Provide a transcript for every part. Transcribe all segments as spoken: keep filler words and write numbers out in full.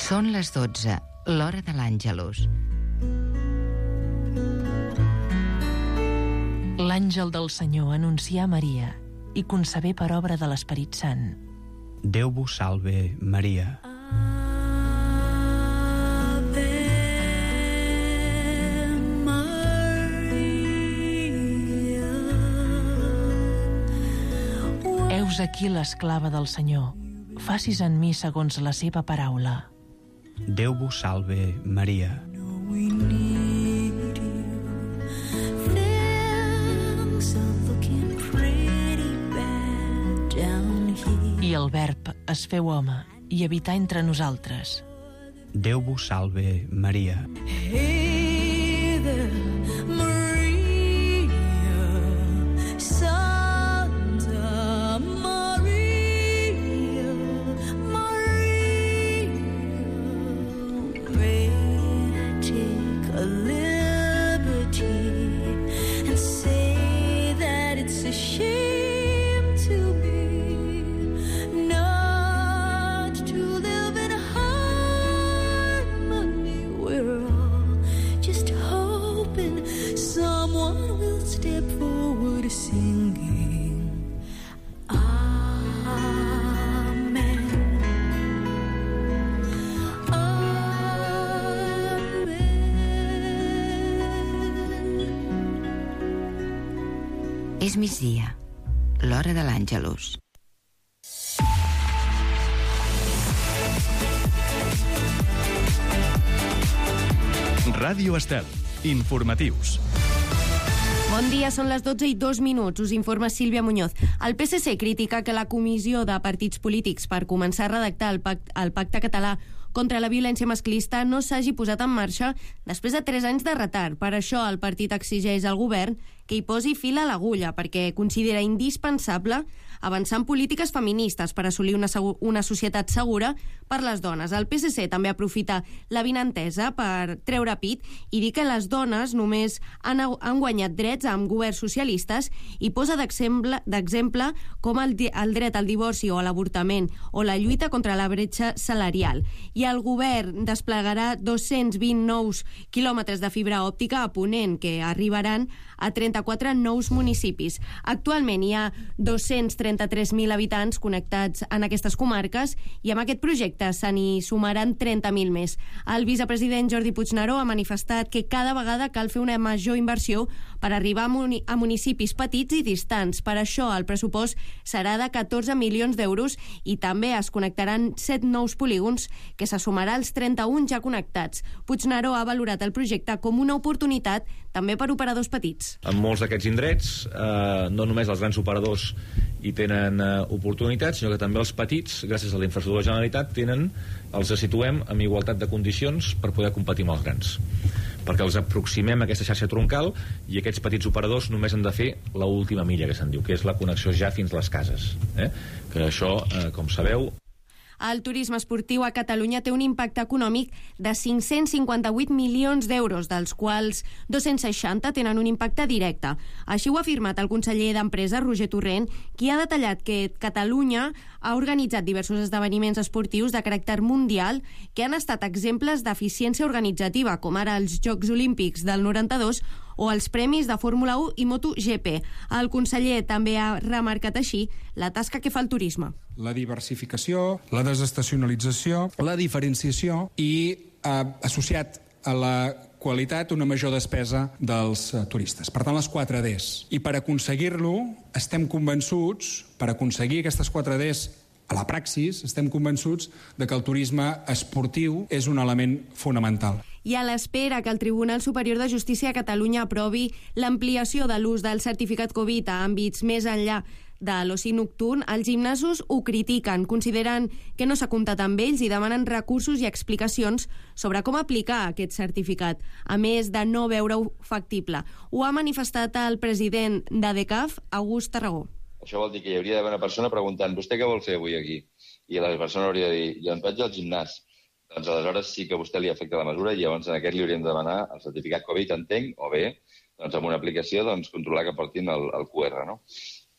Són les dotze, l'hora de l'Àngelus. L'àngel del Senyor anuncià a Maria i concebé per obra de l'Esperit Sant. Déu vos salve, Maria. Heus aquí l'esclava del Senyor. Facis en mi segons la seva paraula. Déu vos salve, Maria. I el Verb es feu home i habità entre nosaltres. Déu vos salve, Maria. Hey there, Maria, Santa Maria, Maria, may I take a liberty and say that it's a shame to be not to live in harmony. We're all just hoping someone will step forward singing Amen. Amen. És migdia, l'hora de l'Àngelus. Ràdio Estel. Informatius. Bon dia, són les dotze i dos minuts. Us informa Sílvia Muñoz. El P S C critica que la Comissió de Partits Polítics per començar a redactar el pacte, el pacte català contra la violència masclista no s'hagi posat en marxa després de tres anys de retard. Per això el partit exigeix al govern que hi posi fil a l'agulla, perquè considera indispensable avançar en polítiques feministes per assolir una, una societat segura per les dones. El P S C també aprofita l'avinentesa per treure pit i dir que les dones només han, han guanyat drets amb governs socialistes i posa d'exemple com el, el dret al divorci o a l'avortament o la lluita contra la bretxa salarial. I el govern desplegarà dos-cents vint nous quilòmetres de fibra òptica a Ponent, que arribaran a trenta-quatre nous municipis. Actualment hi ha dos-cents trenta-tres mil habitants connectats en aquestes comarques i amb aquest projecte se n'hi sumaran trenta mil més. El vicepresident Jordi Puigneró ha manifestat que cada vegada cal fer una major inversió per arribar a, muni a municipis petits i distants. Per això el pressupost serà de catorze milions d'euros i també es connectaran set nous polígons que se sumarà als trenta-un ja connectats. Puigneró ha valorat el projecte com una oportunitat també per operadors petits. En molts d'aquests indrets, eh, no només els grans operadors hi tenen eh, oportunitats, sinó que també els petits, gràcies a la infraestructura de la Generalitat, tenen, els situem en igualtat de condicions per poder competir amb els grans. Perquè els aproximem a aquesta xarxa troncal i aquests petits operadors només han de fer l'última milla, que se'n diu, que és la connexió ja fins a les cases. Eh? Que això, eh, com sabeu, el turisme esportiu a Catalunya té un impacte econòmic de cinc-cents cinquanta-vuit milions d'euros, dels quals dos-cents seixanta tenen un impacte directe. Així ho ha afirmat el conseller d'Empresa, Roger Torrent, qui ha detallat que Catalunya ha organitzat diversos esdeveniments esportius de caràcter mundial que han estat exemples d'eficiència organitzativa, com ara els Jocs Olímpics del noranta-dos o els premis de Fórmula u i MotoGP. El conseller també ha remarcat així la tasca que fa el turisme. La diversificació, la desestacionalització, la diferenciació i eh, associat a la qualitat una major despesa dels eh, turistes. Per tant, les quatre Ds. I per aconseguir-lo estem convençuts, per aconseguir aquestes quatre Ds a la praxis, estem convençuts de que el turisme esportiu és un element fonamental. I a l'espera que el Tribunal Superior de Justícia a Catalunya aprovi l'ampliació de l'ús del certificat Covid a àmbits més enllà de l'oci nocturn, els gimnasos ho critiquen, consideren que no s'ha comptat amb ells i demanen recursos i explicacions sobre com aplicar aquest certificat, a més de no veure-ho factible. Ho ha manifestat el president d'ADECAF, August Tarragó. Això vol dir que hi hauria d'haver una persona preguntant «Vostè què vol fer avui aquí?» I la persona hauria de dir «Jo em vaig al gimnàs». Doncs aleshores sí que a vostè li afecta la mesura i llavors en aquest li hauríem de demanar el certificat Covid, entenc, o bé, doncs amb una aplicació, doncs controlar que portin el, el Q R, no?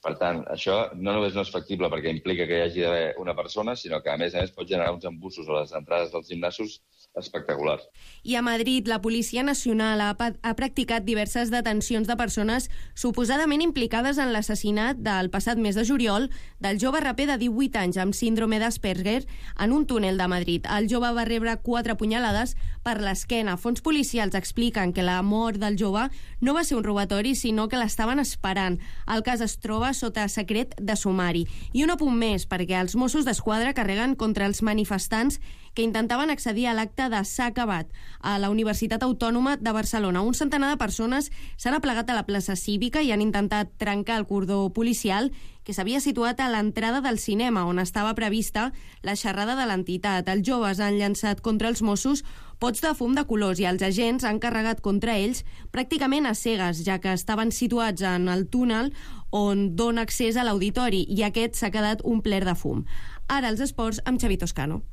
Per tant, això no només no és factible perquè implica que hi hagi d'haver una persona, sinó que, a més a més, pot generar uns embussos a les entrades dels gimnasos espectaculars. I a Madrid, la Policia Nacional ha, ha practicat diverses detencions de persones suposadament implicades en l'assassinat del passat mes de juliol del jove raper de divuit anys amb síndrome d'Asperger en un túnel de Madrid. El jove va rebre quatre punyalades per l'esquena. Fons policials expliquen que la mort del jove no va ser un robatori, sinó que l'estaven esperant. El cas es troba sota secret de sumari. I un apunt més, perquè els Mossos d'Esquadra carreguen contra els manifestants que intentaven accedir a l'acte de S'ha acabat a la Universitat Autònoma de Barcelona. Un centenar de persones s'han aplegat a la plaça Cívica i han intentat trencar el cordó policial que s'havia situat a l'entrada del cinema, on estava prevista la xerrada de l'entitat. Els joves han llançat contra els Mossos pots de fum de colors i els agents han carregat contra ells pràcticament a cegues, ja que estaven situats en el túnel on dona accés a l'auditori i aquest s'ha quedat un pler de fum. Ara els esports amb Xavi Toscano.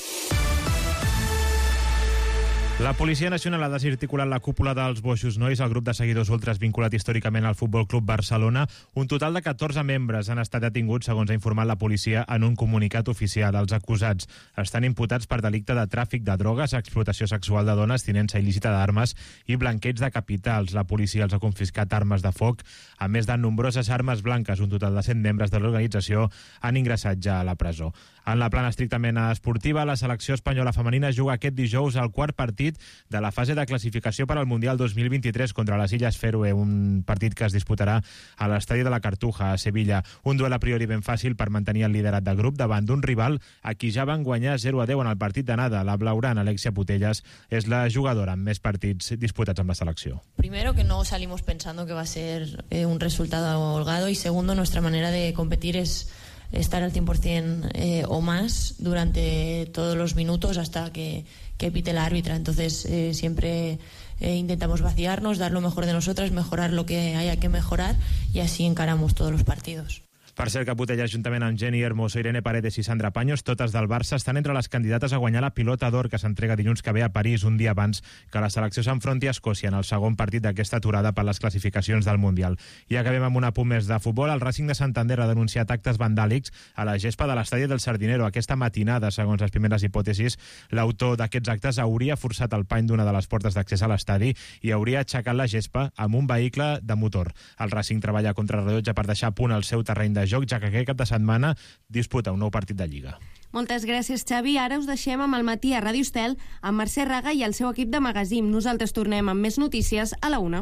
La Policia Nacional ha desarticulat la cúpula dels Boixos Nois, el grup de seguidors ultras vinculat històricament al Futbol Club Barcelona. Un total de catorze membres han estat detinguts, segons ha informat la policia en un comunicat oficial. Els acusats estan imputats per delicte de tràfic de drogues, explotació sexual de dones, tinença il·lícita d'armes i blanqueig de capitals. La policia els ha confiscat armes de foc, a més de nombroses armes blanques. Un total de cent membres de l'organització han ingressat ja a la presó. En la plana estrictament esportiva, la selecció espanyola femenina juga aquest dijous al quart partit de la fase de classificació per al Mundial dos mil vint-i-tres contra les Illes Fèroe, un partit que es disputarà a l'estadi de la Cartuja, a Sevilla. Un duel a priori ben fàcil per mantenir el liderat de grup davant d'un rival a qui ja van guanyar zero a deu en el partit d'anada. La blaugrana Alexia Putellas és la jugadora amb més partits disputats amb la selecció. Primero, que no salimos pensando que va a ser eh, un resultado holgado, y segundo, nuestra manera de competir es estar al cien por ciento eh, o más durante todos los minutos hasta que, que pite la árbitra. Entonces eh, siempre eh, intentamos vaciarnos, dar lo mejor de nosotras, mejorar lo que haya que mejorar y así encaramos todos los partidos. Per cert que Putellas, juntament amb Jenny Hermoso, Irene Paredes i Sandra Paños, totes del Barça, estan entre les candidates a guanyar la pilota d'or que s'entrega dilluns que ve a París, un dia abans que la selecció s'enfronti a Escòcia en el segon partit d'aquesta aturada per les classificacions del Mundial. I acabem amb un apunt més de futbol. El Racing de Santander ha denunciat actes vandàlics a la gespa de l'estadi del Sardinero. Aquesta matinada, segons les primeres hipòtesis, l'autor d'aquests actes hauria forçat el pany d'una de les portes d'accés a l'estadi i hauria aixecat la gespa amb un vehicle de motor. El Racing treballa contra el rellotge per deixar a punt el seu terreny de joc, ja que aquest cap de setmana disputa un nou partit de Lliga. Moltes gràcies, Xavi. Ara us deixem amb el matí a Ràdio Estel amb Mercè Raga i el seu equip de Magazín. Nosaltres tornem amb més notícies a la una.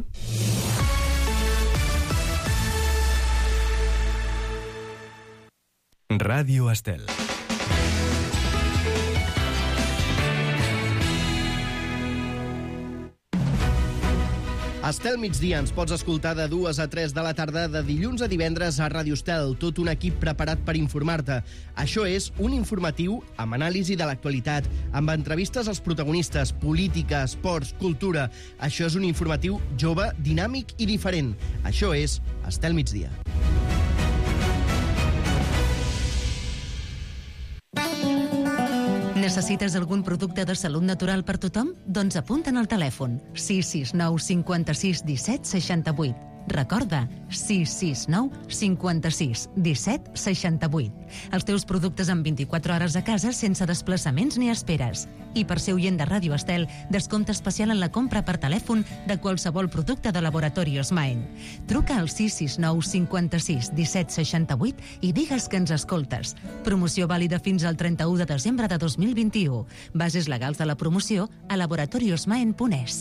Ràdio Estel. Estel migdia ens pots escoltar de dues a tres de la tarda de dilluns a divendres a Ràdio Estel, tot un equip preparat per informar-te. Això és un informatiu amb anàlisi de l'actualitat, amb entrevistes als protagonistes, política, esports, cultura. Això és un informatiu jove, dinàmic i diferent. Això és Estel migdia. Necessites algun producte de salut natural per tothom? Doncs apunta'n al telèfon sis sis nou cinquanta-sis disset seixanta-vuit. Recorda, sis sis nou cinquanta-sis disset seixanta-vuit. Els teus productes en vint-i-quatre hores a casa sense desplaçaments ni esperes. I per ser oient de Ràdio Estel, descompte especial en la compra per telèfon de qualsevol producte de Laboratori Osmaen. Truca al sis sis nou cinquanta-sis disset seixanta-vuit i digues que ens escoltes. Promoció vàlida fins al trenta-u de desembre de dos mil vint-i-u. Bases legals de la promoció a laboratori osmaen punt es.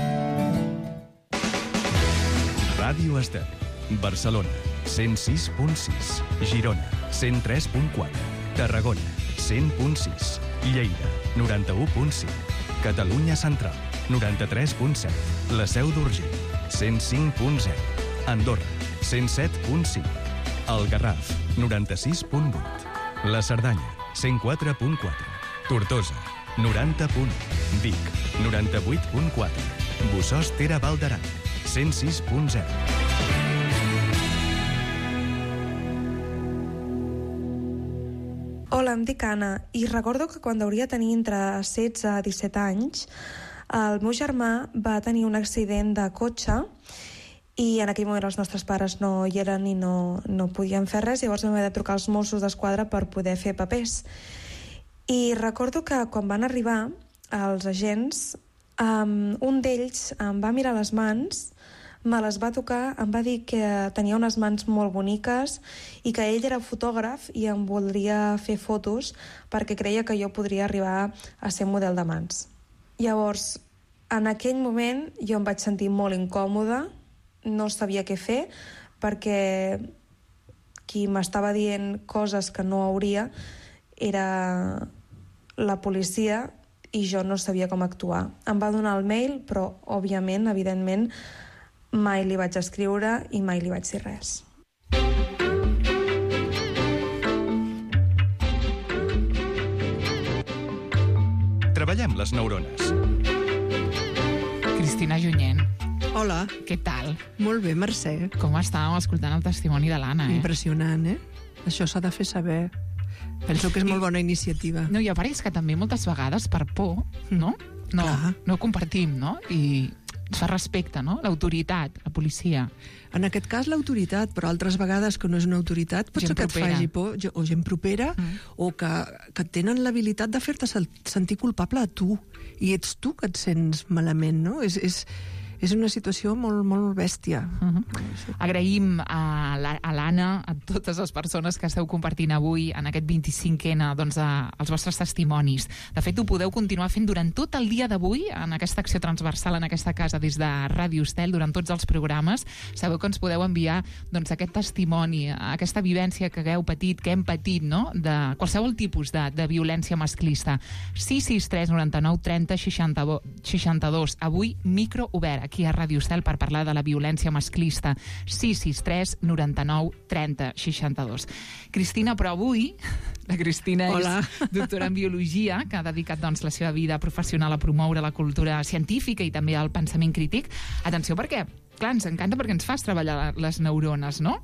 Ràdio Estel. Barcelona, cent sis punt sis. Girona, cent tres punt quatre. Tarragona, cent punt sis. Lleida, noranta-u punt cinc. Catalunya Central, noranta-tres punt set. La Seu d'Urgell, cent cinc punt zero. Andorra, cent set punt cinc. El Garraf, noranta-sis punt vuit. La Cerdanya, cent quatre punt quatre. Tortosa, noranta punt u. Vic, noranta-vuit punt quatre. Bossòst Tere Val d'Aran, cent sis punt zero. Hola, em dic Anna i recordo que quan hauria de tenir entre setze i disset anys el meu germà va tenir un accident de cotxe i en aquell moment els nostres pares no hi eren i no, no podien fer res, llavors vam haver de trucar als Mossos d'Esquadra per poder fer papers. I recordo que quan van arribar els agents, um, un d'ells em va mirar les mans, me les va tocar, em va dir que tenia unes mans molt boniques i que ell era fotògraf i em voldria fer fotos perquè creia que jo podria arribar a ser model de mans. Llavors, en aquell moment jo em vaig sentir molt incòmoda, no sabia què fer, perquè qui m'estava dient coses que no hauria era la policia i jo no sabia com actuar. Em va donar el mail, però, òbviament, evidentment, mai li vaig escriure i mai li vaig dir res. Treballem les neurones. Cristina Junyent. Hola. Què tal? Molt bé, Mercè. Com estàvem escoltant el testimoni de l'Anna, eh? Impressionant, eh? Això s'ha de fer saber. Penso que és molt bona iniciativa. No, i a part és que també moltes vegades per por, no? No, no ho compartim, no? I es fa respecte, no? L'autoritat, la policia. En aquest cas l'autoritat, però altres vegades que no és una autoritat pot Gent ser que et propera. faci por, o gent propera, Mm. o que, que tenen l'habilitat de fer-te sentir culpable a tu, i ets tu que et sents malament, no? És, és, és una situació molt, molt bèstia. Uh -huh. Agraïm a l'Anna, a totes les persones que esteu compartint avui en aquest vint-i-cinquè doncs, a, els vostres testimonis. De fet, ho podeu continuar fent durant tot el dia d'avui, en aquesta acció transversal en aquesta casa des de Ràdio Estel, durant tots els programes. Sabeu que ens podeu enviar doncs, aquest testimoni, aquesta vivència que hagueu patit, que hem patit, no?, de qualsevol tipus de, de violència masclista. sis sis tres noranta nou trenta seixanta dos. Avui, micro obert aquí a Ràdio Estel per parlar de la violència masclista. sis sis tres noranta nou trenta seixanta dos. Cristina, però avui, la Cristina Hola. és doctora en Biologia, que ha dedicat doncs, la seva vida professional a promoure la cultura científica i també el pensament crític. Atenció, perquè, clar, ens encanta perquè ens fas treballar les neurones, no?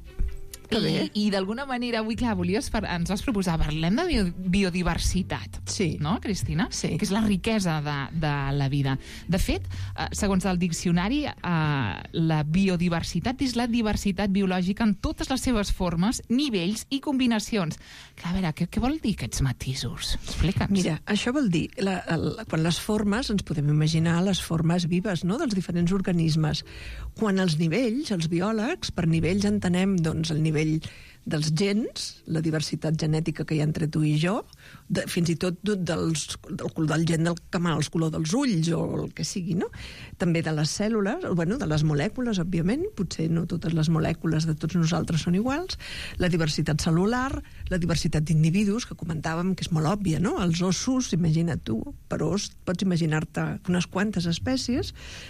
I, i d'alguna manera avui, clar, volies per, ens vas proposar, parlem de bio, biodiversitat, sí. no, Cristina? Sí. Que és la riquesa de, de la vida. De fet, eh, segons el diccionari, eh, la biodiversitat és la diversitat biològica en totes les seves formes, nivells i combinacions. Clar, a veure, què, què vol dir aquests matisos? Explica'ns. Mira, això vol dir, la, la, quan les formes, ens podem imaginar les formes vives, no?, dels diferents organismes. Quan els nivells, els biòlegs, per nivells entenem, doncs, el nivell dels gens, la diversitat genètica que hi ha entre tu i jo, de, fins i tot dels, del color del gen del camal, el color dels ulls o el que sigui, no? També de les cèl·lules, bueno, de les molècules, òbviament, potser no totes les molècules de tots nosaltres són iguals, la diversitat cel·lular, la diversitat d'individus, que comentàvem que és molt òbvia, no? Els ossos, imagina't tu, per os pots imaginar-te unes quantes espècies,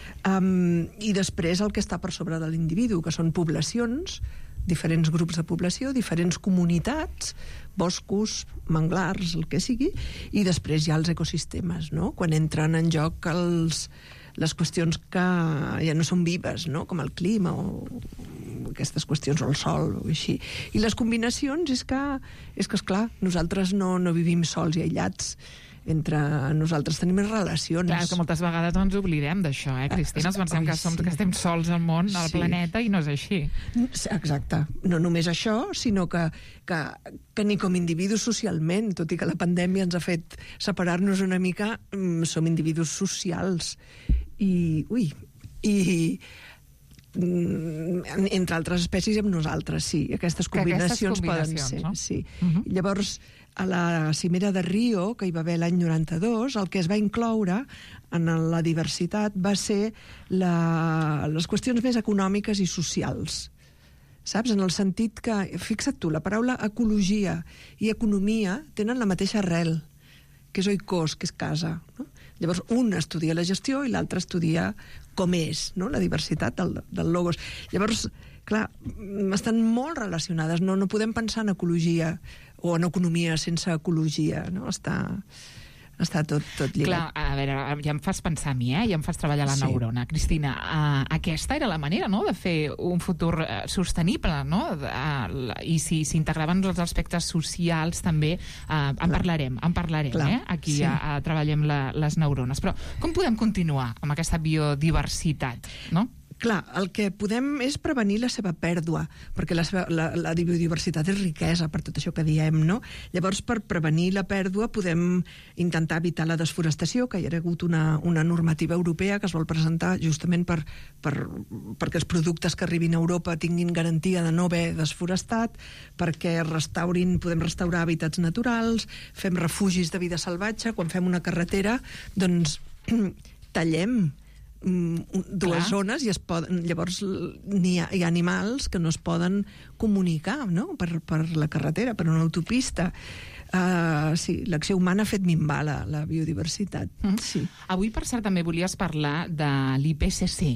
um, i després el que està per sobre de l'individu, que són poblacions, diferents grups de població, diferents comunitats, boscos, manglars, el que sigui, i després hi ha els ecosistemes, no?, quan entren en joc els, les qüestions que ja no són vives, no?, com el clima o aquestes qüestions, o el sol, o així. I les combinacions és que, és que esclar, nosaltres no, no vivim sols i aïllats, entre nosaltres tenim més relacions. Clar, que moltes vegades ens oblidem d'això, eh, Cristina? Ens pensem Ai, que, som, sí. que estem sols al món, al Sí. planeta, i no és així. Exacte. No només això, sinó que, que, que ni com individus socialment, tot i que la pandèmia ens ha fet separar-nos una mica, som individus socials. I, ui, i entre altres espècies i amb nosaltres, sí. Aquestes combinacions, combinacions poden ser. no? Sí. Uh-huh. Llavors, a la cimera de Rio, que hi va haver l'any noranta-dos, el que es va incloure en la diversitat va ser la, les qüestions més econòmiques i socials. Saps? En el sentit que, fixa't tu, la paraula ecologia i economia tenen la mateixa arrel, que és oikos, que és casa, no? Llavors, un estudia la gestió i l'altre estudia com és, no?, la diversitat del, del logos. Llavors, clar, estan molt relacionades. No, no podem pensar en ecologia o en economia sense ecologia, no? Està, està tot, tot lligat. Clar, a veure, ja em fas pensar a mi, eh? Ja em fas treballar la Sí. neurona. Cristina, uh, aquesta era la manera, no?, de fer un futur uh, sostenible, no? Uh, I si s'integraven els aspectes socials també, uh, en parlarem, en parlarem, Clar, eh? Aquí sí. a, a treballem la, les neurones. Però com podem continuar amb aquesta biodiversitat, no? Clar, el que podem és prevenir la seva pèrdua, perquè la, seva, la, la biodiversitat és riquesa, per tot això que diem, no? Llavors, per prevenir la pèrdua podem intentar evitar la desforestació, que hi ha hagut una, una normativa europea que es vol presentar justament per, per, perquè els productes que arribin a Europa tinguin garantia de no haver desforestat, perquè restaurin, podem restaurar hàbitats naturals, fem refugis de vida salvatge, quan fem una carretera, doncs tallem dues Clar. zones i es poden, llavors hi ha, hi ha animals que no es poden comunicar, no? per, per la carretera, per una autopista. Uh, sí, l'acció humana ha fet minvar la, la biodiversitat. Mm. Sí. Avui, per cert, també volies parlar de l'I P C C.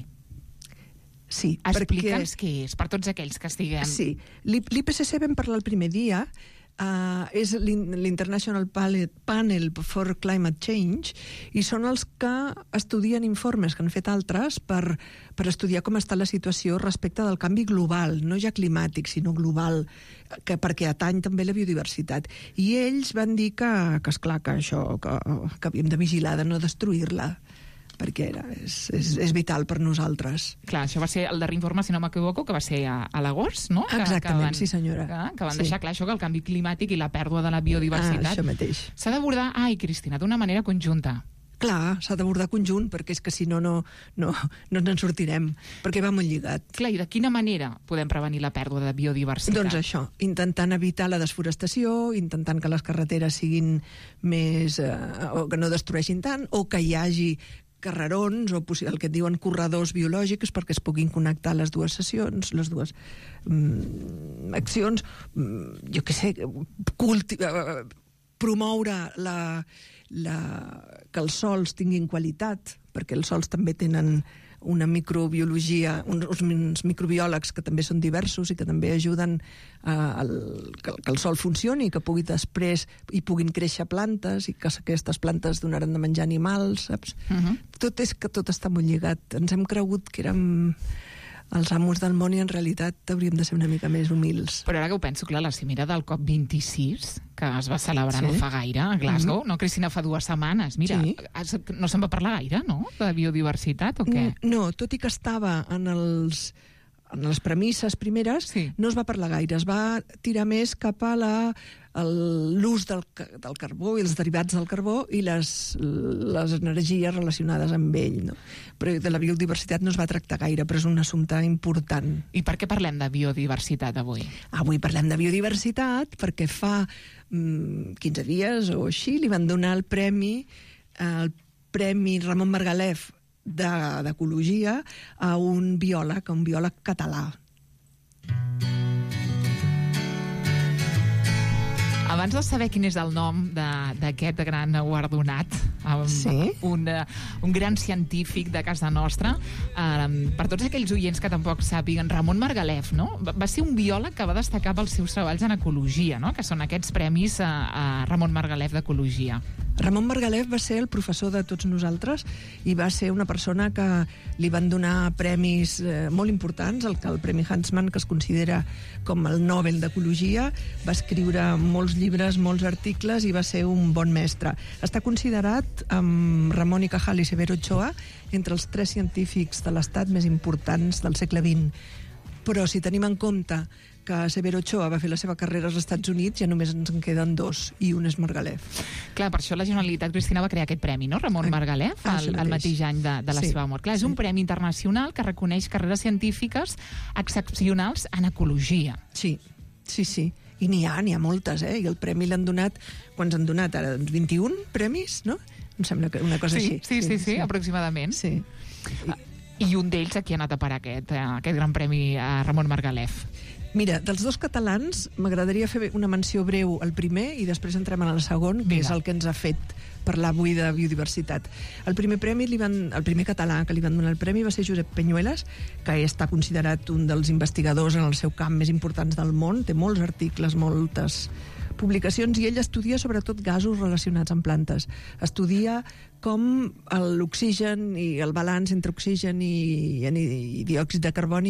Sí, Explica'ns perquè... què és, per tots aquells que estiguem... Sí, l'I P C C vam parlar el primer dia. Uh, és l'International Panel for Climate Change i són els que estudien informes que han fet altres per, per estudiar com està la situació respecte del canvi global, no ja climàtic, sinó global, que, perquè atany també la biodiversitat. I ells van dir que, que esclar, que això, que, que havíem de vigilar, de no destruir-la, perquè era, és, és, és vital per nosaltres. Clar, això va ser el darrer informe, si no m'equivoco, que va ser a, a l'agost, no? Que, Exactament, que van, sí senyora. Que, que van sí. deixar clar això, que el canvi climàtic i la pèrdua de la biodiversitat ah, això mateix. S'ha d'abordar, ai, Cristina, d'una manera conjunta. Clar, s'ha d'abordar conjunt, perquè és que si no, no, no, no ens en sortirem, perquè va molt lligat. Clar, i de quina manera podem prevenir la pèrdua de biodiversitat? Doncs això, intentant evitar la desforestació, intentant que les carreteres siguin més... Eh, o que no destrueixin tant, o que hi hagi carrerons, o el que et diuen corredors biològics, perquè es puguin connectar les dues sessions, les dues mm, accions, mm, jo què sé, culti uh, promoure la, la, que els sols tinguin qualitat, perquè els sols també tenen una microbiologia, uns, uns microbiòlegs que també són diversos i que també ajuden a, al, que, que el sol funcioni i que pugui després hi puguin créixer plantes i que aquestes plantes donaran de menjar animals, saps? Uh-huh. Tot és que tot està molt lligat. Ens hem cregut que érem els amos del món i en realitat hauríem de ser una mica més humils. Però ara que ho penso, clar, la cimera del COP vint-i-sis, que es va celebrar sí. no fa gaire a Glasgow, mm-hmm. no, Cristina, fa dues setmanes. Mira, sí. no se'n va parlar gaire, no?, de biodiversitat, o què? No, tot i que estava en els... en les premisses primeres, sí. no es va parlar gaire, es va tirar més cap a la l'ús del, del carbó i els derivats del carbó i les, les energies relacionades amb ell. No? Però de la biodiversitat no es va tractar gaire, però és un assumpte important. I per què parlem de biodiversitat avui? Avui parlem de biodiversitat perquè fa mm, quinze dies o així li van donar el premi, el Premi Ramon Margalef d'Ecologia a un biòleg, a un biòleg català. Abans de saber quin és el nom d'aquest gran guardonat, sí? un, un gran científic de casa nostra, eh, per tots aquells oients que tampoc sàpiguen, Ramon Margalef, no? Va ser un biòleg que va destacar pels seus treballs en ecologia, no? Que són aquests premis a, a Ramon Margalef d'Ecologia. Ramon Margalef va ser el professor de tots nosaltres i va ser una persona que li van donar premis eh, molt importants, el, el Premi Huntsman, que es considera com el Nobel d'Ecologia, va escriure molts llibres, molts articles i va ser un bon mestre. Està considerat, amb Ramon y Cajal i Severo Ochoa, entre els tres científics de l'Estat més importants del segle vint. Però si tenim en compte que Severo Ochoa va fer la seva carrera als Estats Units, ja només ens en queden dos, i un és Margalef. Clar, per això la Generalitat, Cristina, va crear aquest premi, no? Ramon Margalef, ah, el, el mateix any de, de la sí. seva mort. Clar, és un premi internacional que reconeix carreres científiques excepcionals en ecologia. Sí, sí, sí. I n'hi ha, n'hi ha moltes, eh? I el premi l'han donat, quants han donat ara? Doncs vint-i-un premis, no? Em sembla que una cosa sí, així. Sí, sí, sí, sí, aproximadament. Sí. I un d'ells aquí ha anat a parar aquest, aquest gran premi a Ramon Margalef. Mira, dels dos catalans m'agradaria fer una menció breu al primer i després entrem en el segon, que Vinga. és el que ens ha fet parlar avui de biodiversitat. El primer premi li van, el primer català que li van donar el premi va ser Josep Peñuelas, que està considerat un dels investigadors en el seu camp més importants del món, té molts articles, moltes publicacions, i ell estudia sobretot gasos relacionats amb plantes. Estudia com l'oxigen i el balanç entre oxigen i, i diòxid de carboni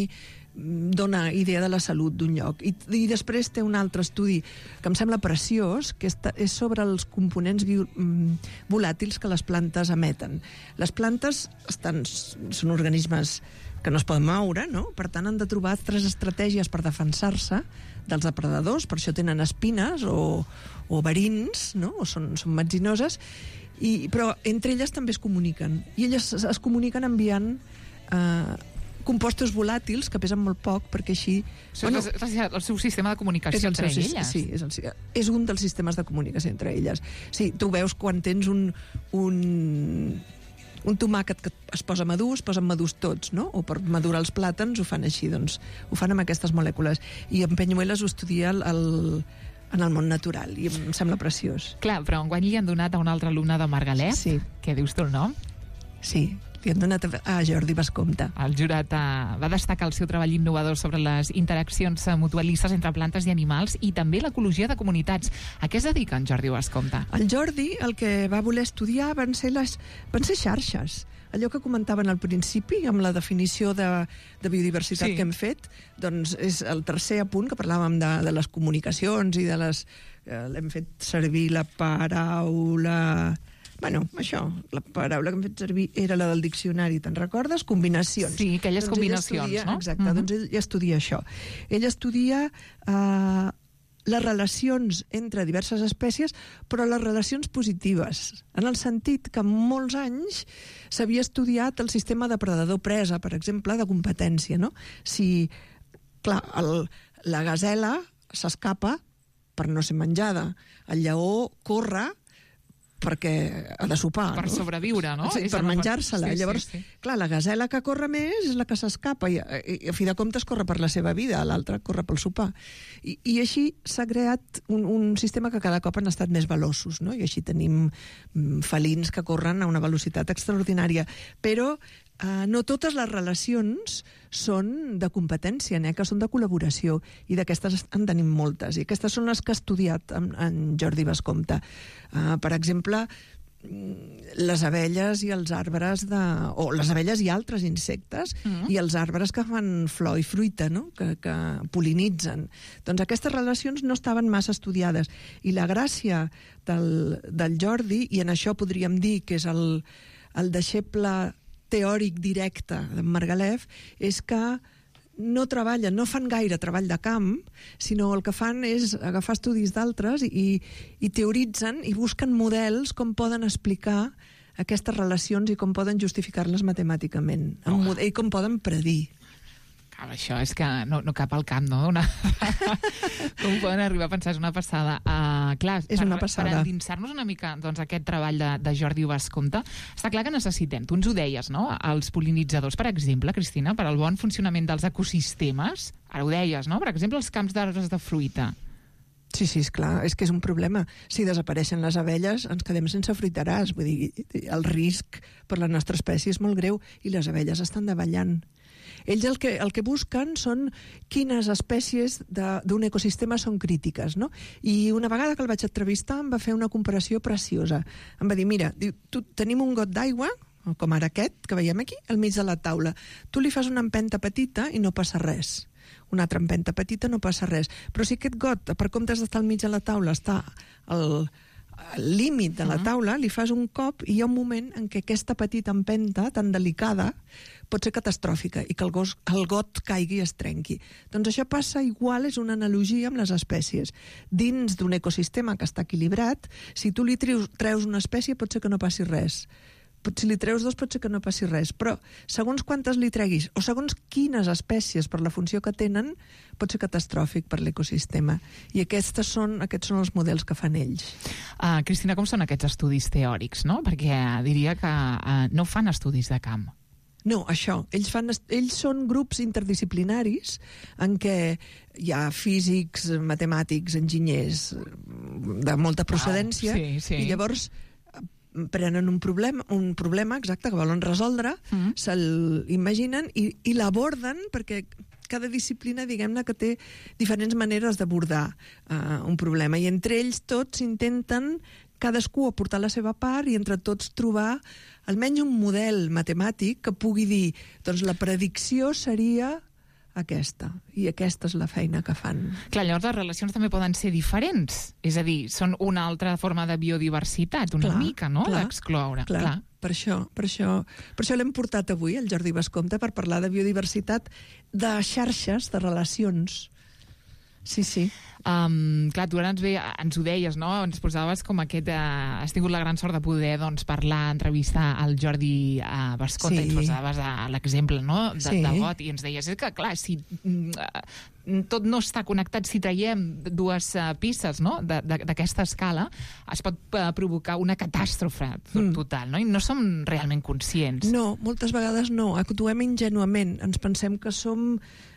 dona idea de la salut d'un lloc. I, i després té un altre estudi que em sembla preciós, que és, és sobre els components bio, volàtils que les plantes emeten. Les plantes estan, són organismes que no es poden moure, no? Per tant, han de trobar altres estratègies per defensar-se dels depredadors, per això tenen espines o, o verins, no? O són, són metzinoses, i, però entre elles també es comuniquen. I elles es, es comuniquen enviant eh, compostos volàtils que pesen molt poc, perquè així... Això bueno, és el seu sistema de comunicació entre seu, elles. Sí, és, el, és un dels sistemes de comunicació entre elles. Sí, tu veus quan tens un... un un tomàquet que es posa madur, es posen madurs tots, no? O per madurar els plàtans ho fan així, doncs ho fan amb aquestes molècules. I en Peñuelas ho estudia el, el, en el món natural, i em sembla preciós. Clar, però enguany li han donat a un altre alumne de Margalef, sí. Què dius tu el nom? Sí, li han donat a Jordi Bascompte. El jurat eh, va destacar el seu treball innovador sobre les interaccions mutualistes entre plantes i animals i també l'ecologia de comunitats. A què es dedica en Jordi Bascompte? El Jordi el que va voler estudiar van ser, les, van ser xarxes. Allò que comentaven al principi, amb la definició de, de biodiversitat sí. que hem fet, doncs és el tercer apunt, que parlàvem de, de les comunicacions i de les... Eh, l'hem fet servir la paraula... Bueno, això, la paraula que hem fet servir era la del diccionari, te'n recordes? Combinacions. Sí, aquelles doncs combinacions, estudia, no? Exacte, uh-huh. doncs ell estudia això. Ell estudia eh, les relacions entre diverses espècies, però les relacions positives, en el sentit que en molts anys s'havia estudiat el sistema depredador-presa, per exemple, de competència, no? Si, clar, el, la gasela s'escapa per no ser menjada, el lleó corre perquè ha de sopar, per no? sobreviure, no? Sí, per menjar-se-la. Sí, Llavors, sí, sí. clar, la gasela que corre més és la que s'escapa i, i a fi de comptes corre per la seva vida, l'altra corre pel sopar. I, i així s'ha creat un, un sistema que cada cop han estat més veloços, no? I així tenim felins que corren a una velocitat extraordinària. Però eh, no totes les relacions són de competència, eh, que són de col·laboració, i d'aquestes en tenim moltes, i aquestes són les que ha estudiat en, en Jordi Bascompte. Uh, per exemple, les abelles i els arbres de... o les abelles i altres insectes, mm. i els arbres que fan flor i fruita, no? que, que pol·linitzen. Doncs aquestes relacions no estaven massa estudiades, i la gràcia del, del Jordi, i en això podríem dir que és el, el deixeble teòric directe de Margalef, és que no treballen, no fan gaire treball de camp, sinó el que fan és agafar estudis d'altres i, i teoritzen i busquen models com poden explicar aquestes relacions i com poden justificar-les matemàticament, oh. i com poden predir. Això és que no, no cap al camp, no? Una... Com poden arribar a pensar, és una passada. Uh, clar, és per, una passada. Per endinsar-nos una mica doncs, aquest treball de, de Jordi Bascompte, està clar que necessitem, tu ens ho deies, no? Els pol·linitzadors, per exemple, Cristina, per al bon funcionament dels ecosistemes, ara ho deies, no? Per exemple, els camps d'arbres de fruita. Sí, sí, és clar, és que és un problema. Si desapareixen les abelles, ens quedem sense fruiteràs. Vull dir, el risc per la nostra espècie és molt greu i les abelles estan davallant. Ells el que, el que busquen són quines espècies d'un ecosistema són crítiques, no? I una vegada que el vaig entrevistar em va fer una comparació preciosa. Em va dir, mira, diu, tu, tenim un got d'aigua, com ara aquest, que veiem aquí, al mig de la taula. Tu li fas una empenta petita i no passa res. Una altra empenta petita no passa res. Però si aquest got, per comptes d'estar al mig de la taula, està al... al límit de la taula, li fas un cop i hi ha un moment en què aquesta petita empenta, tan delicada, pot ser catastròfica i que el, gos, el got caigui i es trenqui. Doncs això passa igual, és una analogia amb les espècies. Dins d'un ecosistema que està equilibrat, si tu li treus, treus una espècie pot ser que no passi res. Si li treus dos pot ser que no passi res, però segons quantes li treguis o segons quines espècies per la funció que tenen pot ser catastròfic per l'ecosistema, i aquests són, aquests són els models que fan ells. Uh, Cristina, com són aquests estudis teòrics, no? Perquè diria que uh, no fan estudis de camp. No, això. Ells, fan, ells són grups interdisciplinaris en què hi ha físics, matemàtics, enginyers de molta procedència, wow, sí, sí. I llavors prenen un problema, un problema exacte que volen resoldre, mm. se'l imaginen i, i l'aborden, perquè cada disciplina, diguem-ne, que té diferents maneres d'abordar uh, un problema, i entre ells tots intenten cadascú aportar la seva part i entre tots trobar almenys un model matemàtic que pugui dir, doncs la predicció seria aquesta, i aquesta és la feina que fan. Clar, llavors les relacions també poden ser diferents, és a dir, són una altra forma de biodiversitat, una Clar, mica, no?, clar, d'excloure. Clar, Clar. per això, per això, per això l'hem portat avui, el Jordi Bascompte, per parlar de biodiversitat, de xarxes, de relacions. Sí, sí. Um, clar, tu ara ens, ve, ens ho deies, no? Ens posaves com aquest... Uh, has tingut la gran sort de poder doncs, parlar, entrevistar el Jordi uh, Bascompte, Sí. i ens posaves uh, l'exemple, no?, de, Sí. de Got, i ens deies, és que, clar, si uh, tot no està connectat, si traiem dues uh, pistes, no?, de- de- d'aquesta escala, es pot uh, provocar una catàstrofe Mm. total, no? I no som realment conscients. No, moltes vegades no, actuem ingenuament, ens pensem que som...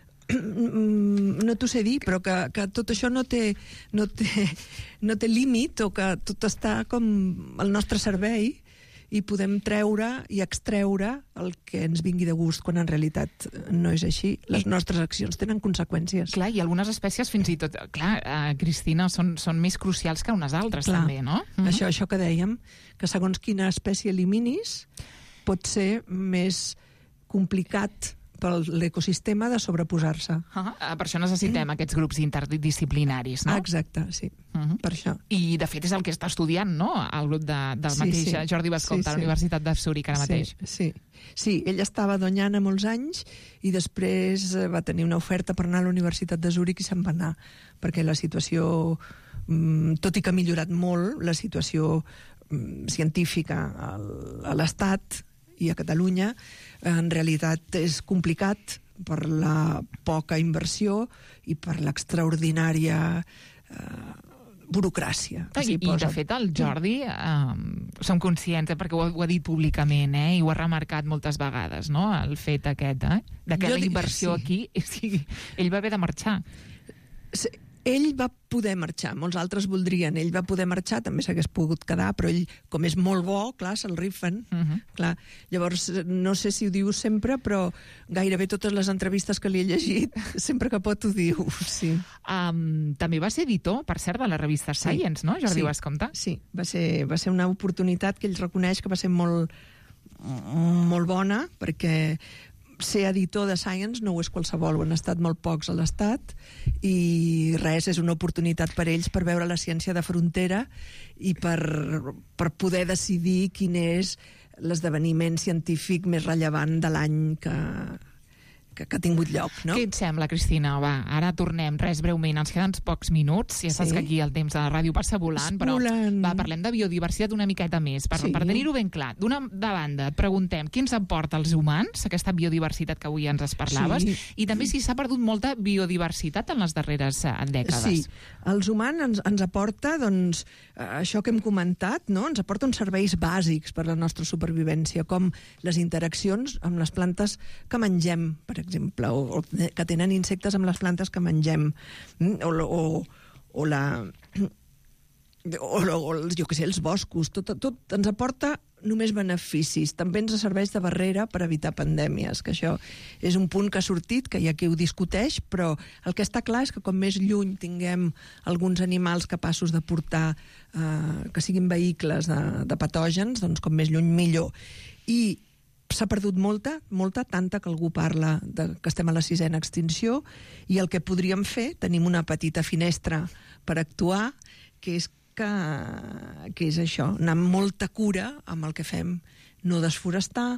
no t'ho sé dir, però que, que tot això no té, no, té, no té límit, o que tot està com al nostre servei i podem treure i extreure el que ens vingui de gust, quan en realitat no és així. Les nostres accions tenen conseqüències. Clar, i algunes espècies fins i tot, clar, uh, Cristina, són, són més crucials que unes altres, Clar. també, no? Això, això que dèiem, que segons quina espècie eliminis pot ser més complicat per l'ecosistema de sobreposar-se. Uh, per això necessitem mm. aquests grups interdisciplinaris, no? Exacte, sí, uh -huh. per això. I, de fet, és el que està estudiant, no?, el grup de, del Sí, mateix sí. Jordi Bascompte, Sí, a la sí. Universitat de Zúrich, ara mateix. Sí, sí. Sí, ell estava a Doñana molts anys i després eh, va tenir una oferta per anar a la Universitat de Zúrich i se'n va anar, perquè la situació, mm, tot i que ha millorat molt, la situació mm, científica al, a l'Estat i a Catalunya, en realitat és complicat per la poca inversió i per l'extraordinària eh, burocràcia que I, s'hi I, posa. de fet, el Jordi, eh, som conscients, eh, perquè ho, ha- ho ha dit públicament, eh, i ho ha remarcat moltes vegades, no?, el fet aquest, eh, de que Jo la dic- inversió sí. aquí, és que ell va haver de marxar. Sí, ell va poder marxar, molts altres voldrien, ell va poder marxar, també s'hagués pogut quedar, però ell, com és molt bo, clar, se'l rifen. Uh -huh. Clar. Llavors, no sé si ho diu sempre, però gairebé totes les entrevistes que li he llegit, sempre que pot ho diu, sí. Um, també va ser editor, per cert, de la revista Science, no, Jordi sí. Bascompte? Sí, va ser, va ser una oportunitat que ell reconeix que va ser molt, molt bona, perquè ser editor de Science no ho és qualsevol, ho han estat molt pocs a l'Estat, i res, és una oportunitat per ells per veure la ciència de frontera i per, per poder decidir quin és l'esdeveniment científic més rellevant de l'any que, que, que ha tingut lloc, no? Què et sembla, Cristina? Va, ara tornem, res, breument, ens queden pocs minuts, ja saps Sí. que aquí el temps de la ràdio passa volant, però Volant. va, parlem de biodiversitat una miqueta més, per, Sí. per tenir-ho ben clar. D'una de banda, et preguntem què ens aporta als humans, aquesta biodiversitat que avui ens es parlaves, Sí. i també si s'ha perdut molta biodiversitat en les darreres eh, dècades. Sí, els humans ens, ens aporta, doncs, eh, això que hem comentat, no? Ens aporta uns serveis bàsics per a la nostra supervivència, com les interaccions amb les plantes que mengem, per exemple, o, o que tenen insectes amb les plantes que mengem, mm, o, o, o la... O, o, o jo què sé, els boscos, tot, tot ens aporta només beneficis. També ens serveix de barrera per evitar pandèmies, que això és un punt que ha sortit, que hi ha qui ho discuteix, però el que està clar és que com més lluny tinguem alguns animals capaços de portar, eh, que siguin vehicles de, de patògens, doncs com més lluny millor. I s'ha perdut molta, molta, tanta que algú parla de que estem a la sisena extinció, i el que podríem fer, tenim una petita finestra per actuar, que és que, que és això, anar amb molta cura amb el que fem, no desforestar,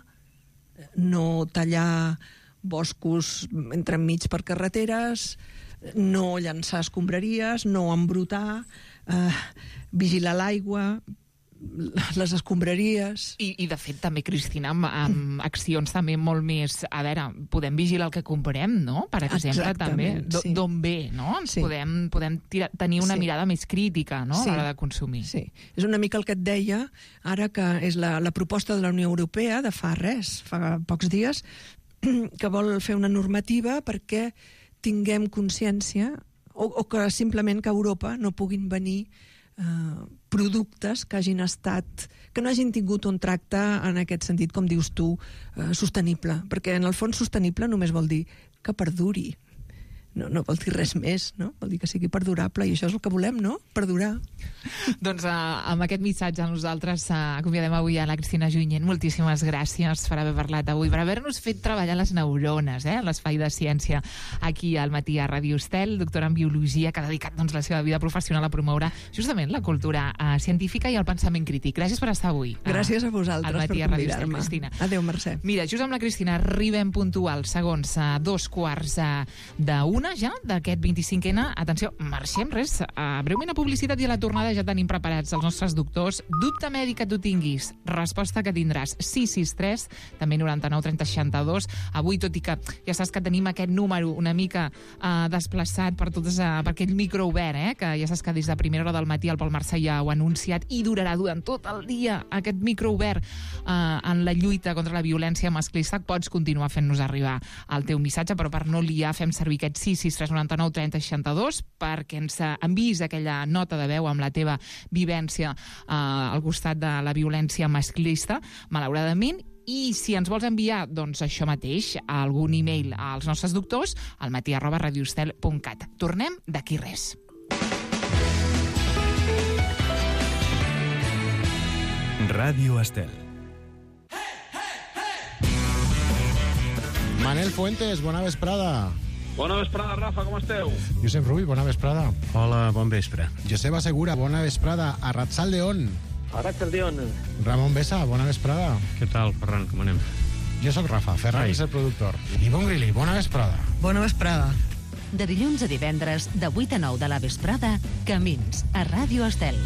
no tallar boscos entremig per carreteres, no llançar escombraries, no embrutar, eh, vigilar l'aigua, les escombraries... I, i de fet, també, Cristina, amb, amb accions també molt més... A veure, podem vigilar el que comprem, no? Per exemple, també, sí. d'on ve, no? Ens Sí. podem, podem tira, tenir una Sí. mirada més crítica, no?, Sí. a l'hora de consumir. Sí, és una mica el que et deia, ara que és la, la proposta de la Unió Europea de fa res, fa pocs dies, que vol fer una normativa perquè tinguem consciència, o, o que simplement que a Europa no puguin venir eh, productes que hagin estat, que no hagin tingut un tracte en aquest sentit, com dius tu, eh, sostenible, perquè en el fons sostenible només vol dir que perduri. no, no vol dir res més, no? Vol dir que sigui perdurable, i això és el que volem, no? Perdurar. Doncs uh, amb aquest missatge nosaltres uh, acomiadem avui a la Cristina Junyent. Moltíssimes gràcies per haver parlat avui, per haver-nos fet treballar les neurones, eh? L'espai de ciència aquí al matí a Ràdio Estel, doctora en Biologia, que ha dedicat doncs, la seva vida professional a promoure justament la cultura uh, científica i el pensament crític. Gràcies per estar avui. Uh, Gràcies a vosaltres al matí per a Ràdio Estel, convidar-me. Cristina. Adéu, Mercè. Mira, just amb la Cristina arribem puntual, segons uh, dos quarts uh, d'una ja, d'aquest vint-i-cinc ena. Atenció, marxem, res, uh, breument a publicitat i a la tornada ja tenim preparats els nostres doctors. Dubte mèdic que tu tinguis, resposta que tindràs sis sis tres, també noranta-nou trenta seixanta-dos. Avui, tot i que ja saps que tenim aquest número una mica uh, desplaçat per, totes, uh, per aquell micro obert, eh? Que ja saps que des de primera hora del matí el Pol Marçà ja ho ha anunciat i durarà durant tot el dia aquest micro obert uh, en la lluita contra la violència masclista. Pots continuar fent-nos arribar el teu missatge, però per no liar fem servir aquest sis sis tres noranta-nou trenta seixanta-dos perquè ens enviïs aquella nota de veu amb la teva vivència eh, al costat de la violència masclista, malauradament. I si ens vols enviar, doncs això mateix, algun e-mail als nostres doctors, al matí arroba radioestel punt cat. Tornem d'aquí res. Ràdio Estel. Manel Fuentes, bona vesprada. Bona vesprada, Rafa, com esteu? Josep Rull, bona vesprada. Hola, bon vespre. Joseba Segura, bona vesprada. Arratsaldeon. Arratsaldeon. Ramon Besa, bona vesprada. Què tal, Ferran, com anem? Jo sóc Rafa, Ferran és el productor. Ivonne Grilli, bona vesprada. Bona vesprada. De dilluns a divendres, de vuit a nou de la vesprada, Camins, a Ràdio Estel.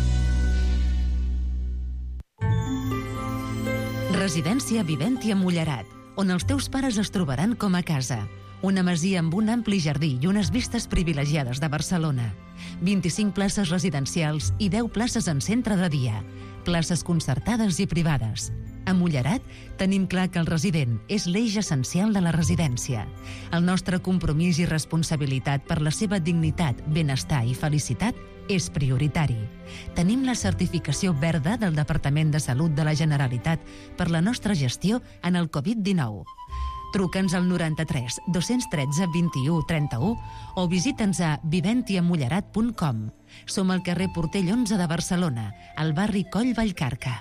Residència Viventia Mullerat, on els teus pares es trobaran com a casa. Una masia amb un ampli jardí i unes vistes privilegiades de Barcelona. vint-i-cinc places residencials i deu places en centre de dia. Places concertades i privades. A Mullerat tenim clar que el resident és l'eix essencial de la residència. El nostre compromís i responsabilitat per la seva dignitat, benestar i felicitat és prioritari. Tenim la certificació verda del Departament de Salut de la Generalitat per la nostra gestió en el covid dinou. Truca'ns al noranta-tres dos-cents tretze vint-i-u trenta-u o visita'ns a viventiamullerat punt com. Som al carrer Portell onze de Barcelona, al barri Coll Vallcarca.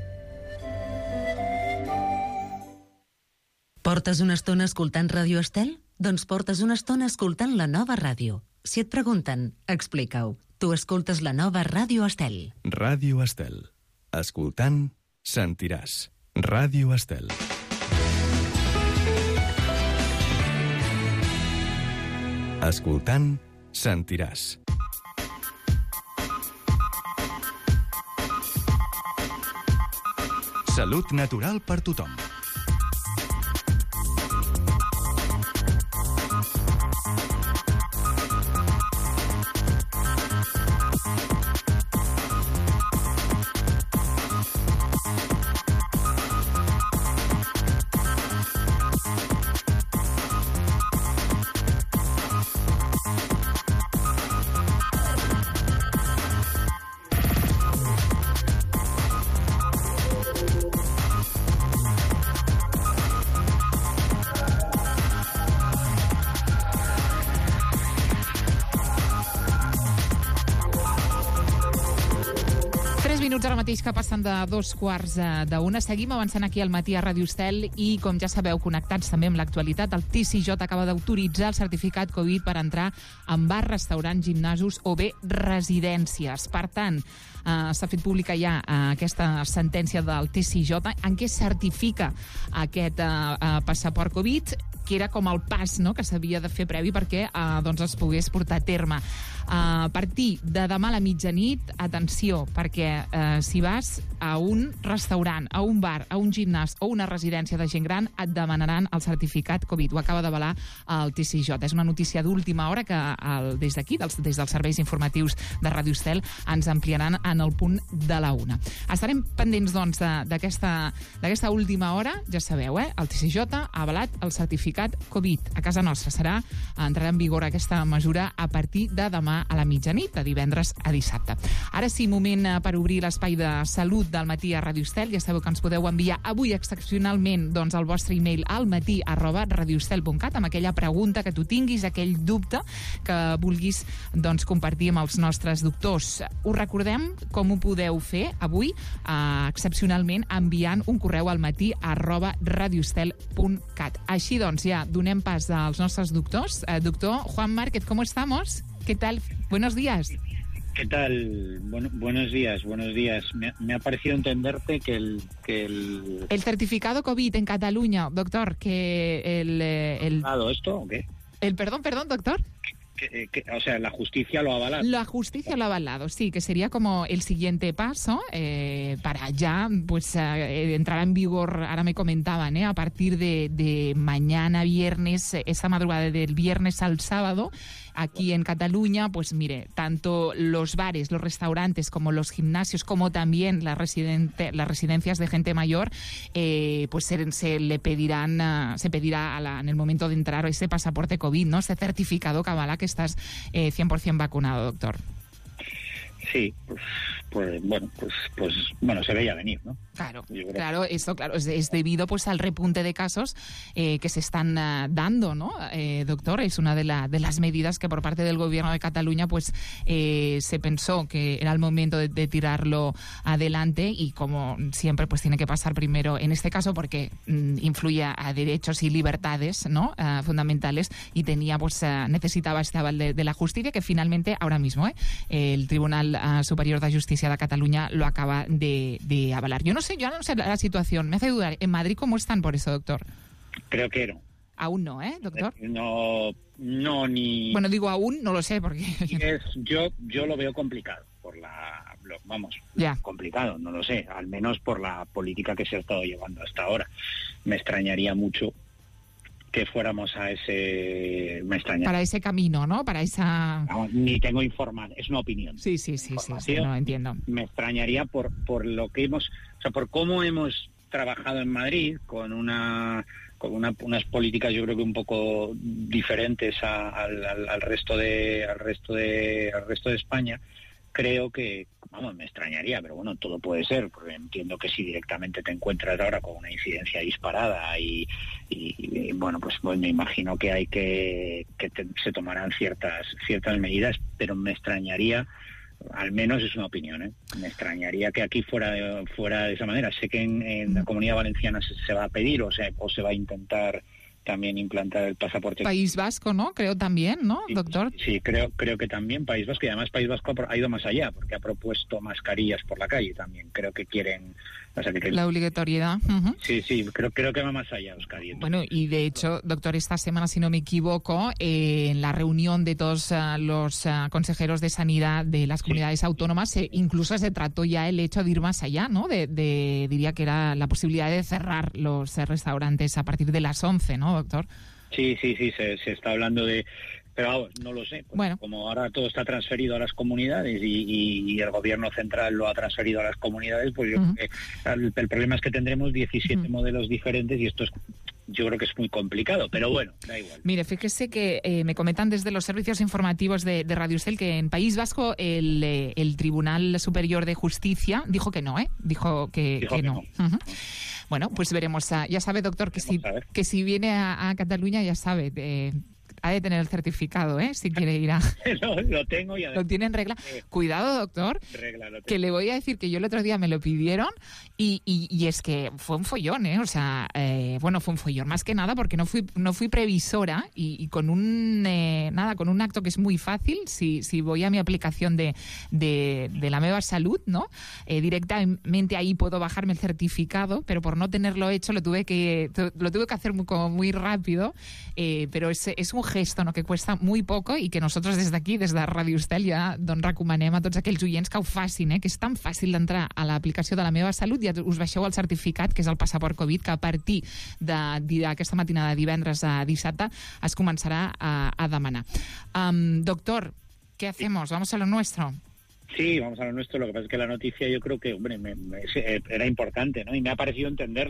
Portes una estona escoltant Ràdio Estel? Doncs portes una estona escoltant la nova ràdio. Si et pregunten, explica-ho. Tu escoltes la nova Ràdio Estel. Ràdio Estel. Escoltant, sentiràs. Ràdio Estel. Escoltant, sentiràs. Salut natural per tothom. Ara mateix que passen de dos quarts d'una. Seguim avançant aquí al matí a Ràdio Estel i, com ja sabeu, connectats també amb l'actualitat, el T C J acaba d'autoritzar el certificat Covid per entrar en bars, restaurants, gimnasos o bé residències. Per tant, eh, s'ha fet pública ja eh, aquesta sentència del T C J en què certifica aquest eh, eh, passaport Covid, que era com el pas, no?, que s'havia de fer previ perquè eh, doncs es pogués portar a terme. Eh, a partir de demà a la mitjanit, atenció, perquè eh, si vas a un restaurant, a un bar, a un gimnàs o una residència de gent gran, et demanaran el certificat Covid. Ho acaba d'avalar el T C J. És una notícia d'última hora que el, des d'aquí, dels, des dels serveis informatius de Ràdio Estel, ens ampliaran en el punt de la una. Estarem pendents, doncs, d'aquesta última hora. Ja sabeu, eh? El T C J ha avalat el certificat certificat Covid a casa nostra. Serà, entrarà en vigor aquesta mesura a partir de demà a la mitjanit, de divendres a dissabte. Ara sí, moment per obrir l'espai de salut del matí a Ràdio Estel. Ja sabeu que ens podeu enviar avui excepcionalment doncs, el vostre email al matí arroba radioestel punt cat amb aquella pregunta que tu tinguis, aquell dubte que vulguis doncs, compartir amb els nostres doctors. Us recordem com ho podeu fer avui, eh, excepcionalment, enviant un correu al matí arroba radioestel punt cat. Així doncs, ja donem pas als nostres doctors. Eh, doctor Juan Márquez, ¿cómo estamos? ¿Qué tal? Buenos días. ¿Qué tal? Bueno, buenos días, buenos días. Me, me ha parecido entenderte que el... Que el... el certificado COVID en Cataluña, doctor, que el... el... ¿Ha esto o qué? El perdón, perdón, doctor. Que, que, o sea, la justicia lo ha avalado. La justicia lo ha avalado, sí, que sería como el siguiente paso eh, para ya, pues, eh, entrar en vigor, ahora me comentaban, eh, a partir de, de mañana viernes, esa madrugada del viernes al sábado, aquí en Cataluña, pues mire, tanto los bares, los restaurantes, como los gimnasios, como también las, residente, las residencias de gente mayor, eh, pues se, se le pedirán, uh, se pedirá a la, en el momento de entrar ese pasaporte COVID, ¿no? Ese certificado que avala que estás eh, cien por ciento vacunado, doctor. Sí, pues, pues bueno, pues, pues bueno, se veía venir, ¿no? Claro, claro, esto claro, es, es debido pues al repunte de casos eh, que se están uh, dando, ¿no? Eh, doctor, es una de, la, de las medidas que por parte del gobierno de Cataluña pues eh, se pensó que era el momento de, de tirarlo adelante y como siempre pues tiene que pasar primero, en este caso porque mm, influye a derechos y libertades, ¿no? Uh, fundamentales y tenía pues uh, necesitaba este aval de, de la justicia que finalmente ahora mismo eh, el Tribunal uh, Superior de Justicia de Cataluña lo acaba de, de avalar. Yo no sé, yo no sé la situación. Me hace dudar. ¿En Madrid cómo están por eso, doctor? Creo que no. Aún no, ¿eh, doctor? No, no ni... Bueno, digo aún, no lo sé, porque... Es, yo, yo lo veo complicado, por la... Lo, vamos, ya. complicado, no lo sé, al menos por la política que se ha estado llevando hasta ahora. Me extrañaría mucho que fuéramos a ese... Me extrañaría. Para ese camino, ¿no? Para esa... No, ni tengo información, es una opinión. Sí, sí, sí, sí, sí, no entiendo. Me extrañaría por, por lo que hemos... O sea, por cómo hemos trabajado en Madrid con una... con una, unas políticas yo creo que un poco diferentes a, al, al, al resto de al resto de al resto de España. Creo que, vamos, me extrañaría, pero bueno, todo puede ser, porque entiendo que si directamente te encuentras ahora con una incidencia disparada y, y, y bueno, pues, pues me imagino que hay que que te, se tomarán ciertas ciertas medidas, pero me extrañaría. Al menos es una opinión, ¿eh? Me extrañaría que aquí fuera fuera de esa manera. Sé que en, en la Comunidad Valenciana se, se va a pedir o se, o se va a intentar también implantar el pasaporte. País Vasco, ¿no? Creo también, ¿no, doctor? Sí, sí, creo creo que también País Vasco, y además País Vasco ha ido más allá, porque ha propuesto mascarillas por la calle también. Creo que quieren... O sea, que, que... La obligatoriedad. Uh-huh. Sí, sí, creo, creo que va más allá, Euskadi. Bueno, y de hecho, doctor, esta semana, si no me equivoco, eh, en la reunión de todos uh, los uh, consejeros de sanidad de las comunidades sí. autónomas, eh, incluso se trató ya el hecho de ir más allá, ¿no? De, de, diría que era la posibilidad de cerrar los eh, restaurantes a partir de las once, ¿no, doctor? Sí, sí, sí, se, se está hablando de... Pero vamos, no lo sé, bueno. Como ahora todo está transferido a las comunidades y, y, y el gobierno central lo ha transferido a las comunidades, pues yo Uh-huh. creo que el, el problema es que tendremos diecisiete Uh-huh. modelos diferentes y esto es, yo creo que es muy complicado, pero bueno, da igual. Mire, fíjese que eh, me comentan desde los servicios informativos de, de Radio Estel que en País Vasco el, eh, el Tribunal Superior de Justicia dijo que no, ¿eh? Dijo que, dijo que, que no. no. Uh-huh. Bueno, pues veremos. Uh, ya sabe, doctor, que si, que si viene a, a Cataluña, ya sabe... Eh, ha de tener el certificado, ¿eh? Si quiere ir a... lo, lo tengo y además... Lo tiene en regla. Eh, Cuidado, doctor, regla, lo que le voy a decir que yo el otro día me lo pidieron y, y, y es que fue un follón, ¿eh? O sea, eh, bueno, fue un follón más que nada porque no fui no fui previsora y, y con un eh, nada, con un acto que es muy fácil, si, si voy a mi aplicación de, de, de la Meva Salud, ¿no? Eh, directamente ahí puedo bajarme el certificado, pero por no tenerlo hecho lo tuve que lo tuve que hacer muy, como muy rápido, eh, pero es, és un gesto, no?, que cuesta muy poco i que nosotros des d'aquí, des de Ràdio Estel, ja doncs, recomanem a tots aquells oients que ho facin, eh? Que és tan fàcil d'entrar a l'aplicació de la Meva Salut i us baixeu el certificat, que és el passaport Covid, que a partir d'aquesta matinada de divendres a dissabte es començarà a, a demanar. Um, doctor, ¿qué hacemos? ¿Vamos a lo nuestro? Sí, vamos a lo nuestro. Lo que pasa es que la noticia yo creo que, hombre, me, me, era importante, ¿no? Y me ha parecido entenderla.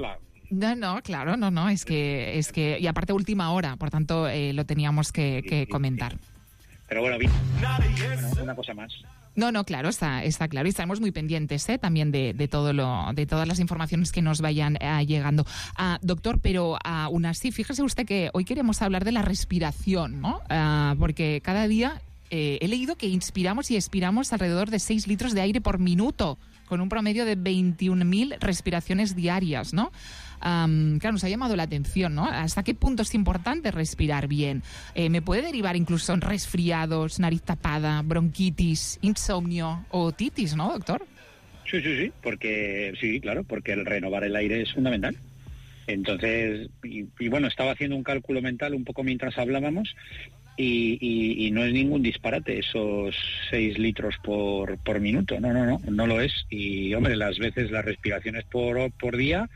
No, no, claro, no, no, es que, es que, y aparte última hora, por tanto, eh, lo teníamos que, que comentar. Pero bueno, bien, bueno, una cosa más. No, no, claro, está, está claro. Y estaremos muy pendientes ¿eh? también de, de todo lo, de todas las informaciones que nos vayan eh, llegando. Ah, doctor, pero aún así, fíjese usted que hoy queremos hablar de la respiración, ¿no? Ah, porque cada día eh, he leído que inspiramos y expiramos alrededor de seis litros de aire por minuto, con un promedio de veintiún mil respiraciones diarias, ¿no? Um, claro, nos ha llamado la atención, ¿no? ¿Hasta qué punto es importante respirar bien? Eh, ¿Me puede derivar incluso en resfriados, nariz tapada, bronquitis, insomnio o otitis, ¿no, doctor? Sí, sí, sí, porque sí, claro, porque el renovar el aire es fundamental. Entonces, y, y bueno, estaba haciendo un cálculo mental un poco mientras hablábamos y, y, y no es ningún disparate esos seis litros por, por minuto, no, no, no, no lo es. Y, hombre, las veces, las respiraciones por, por día,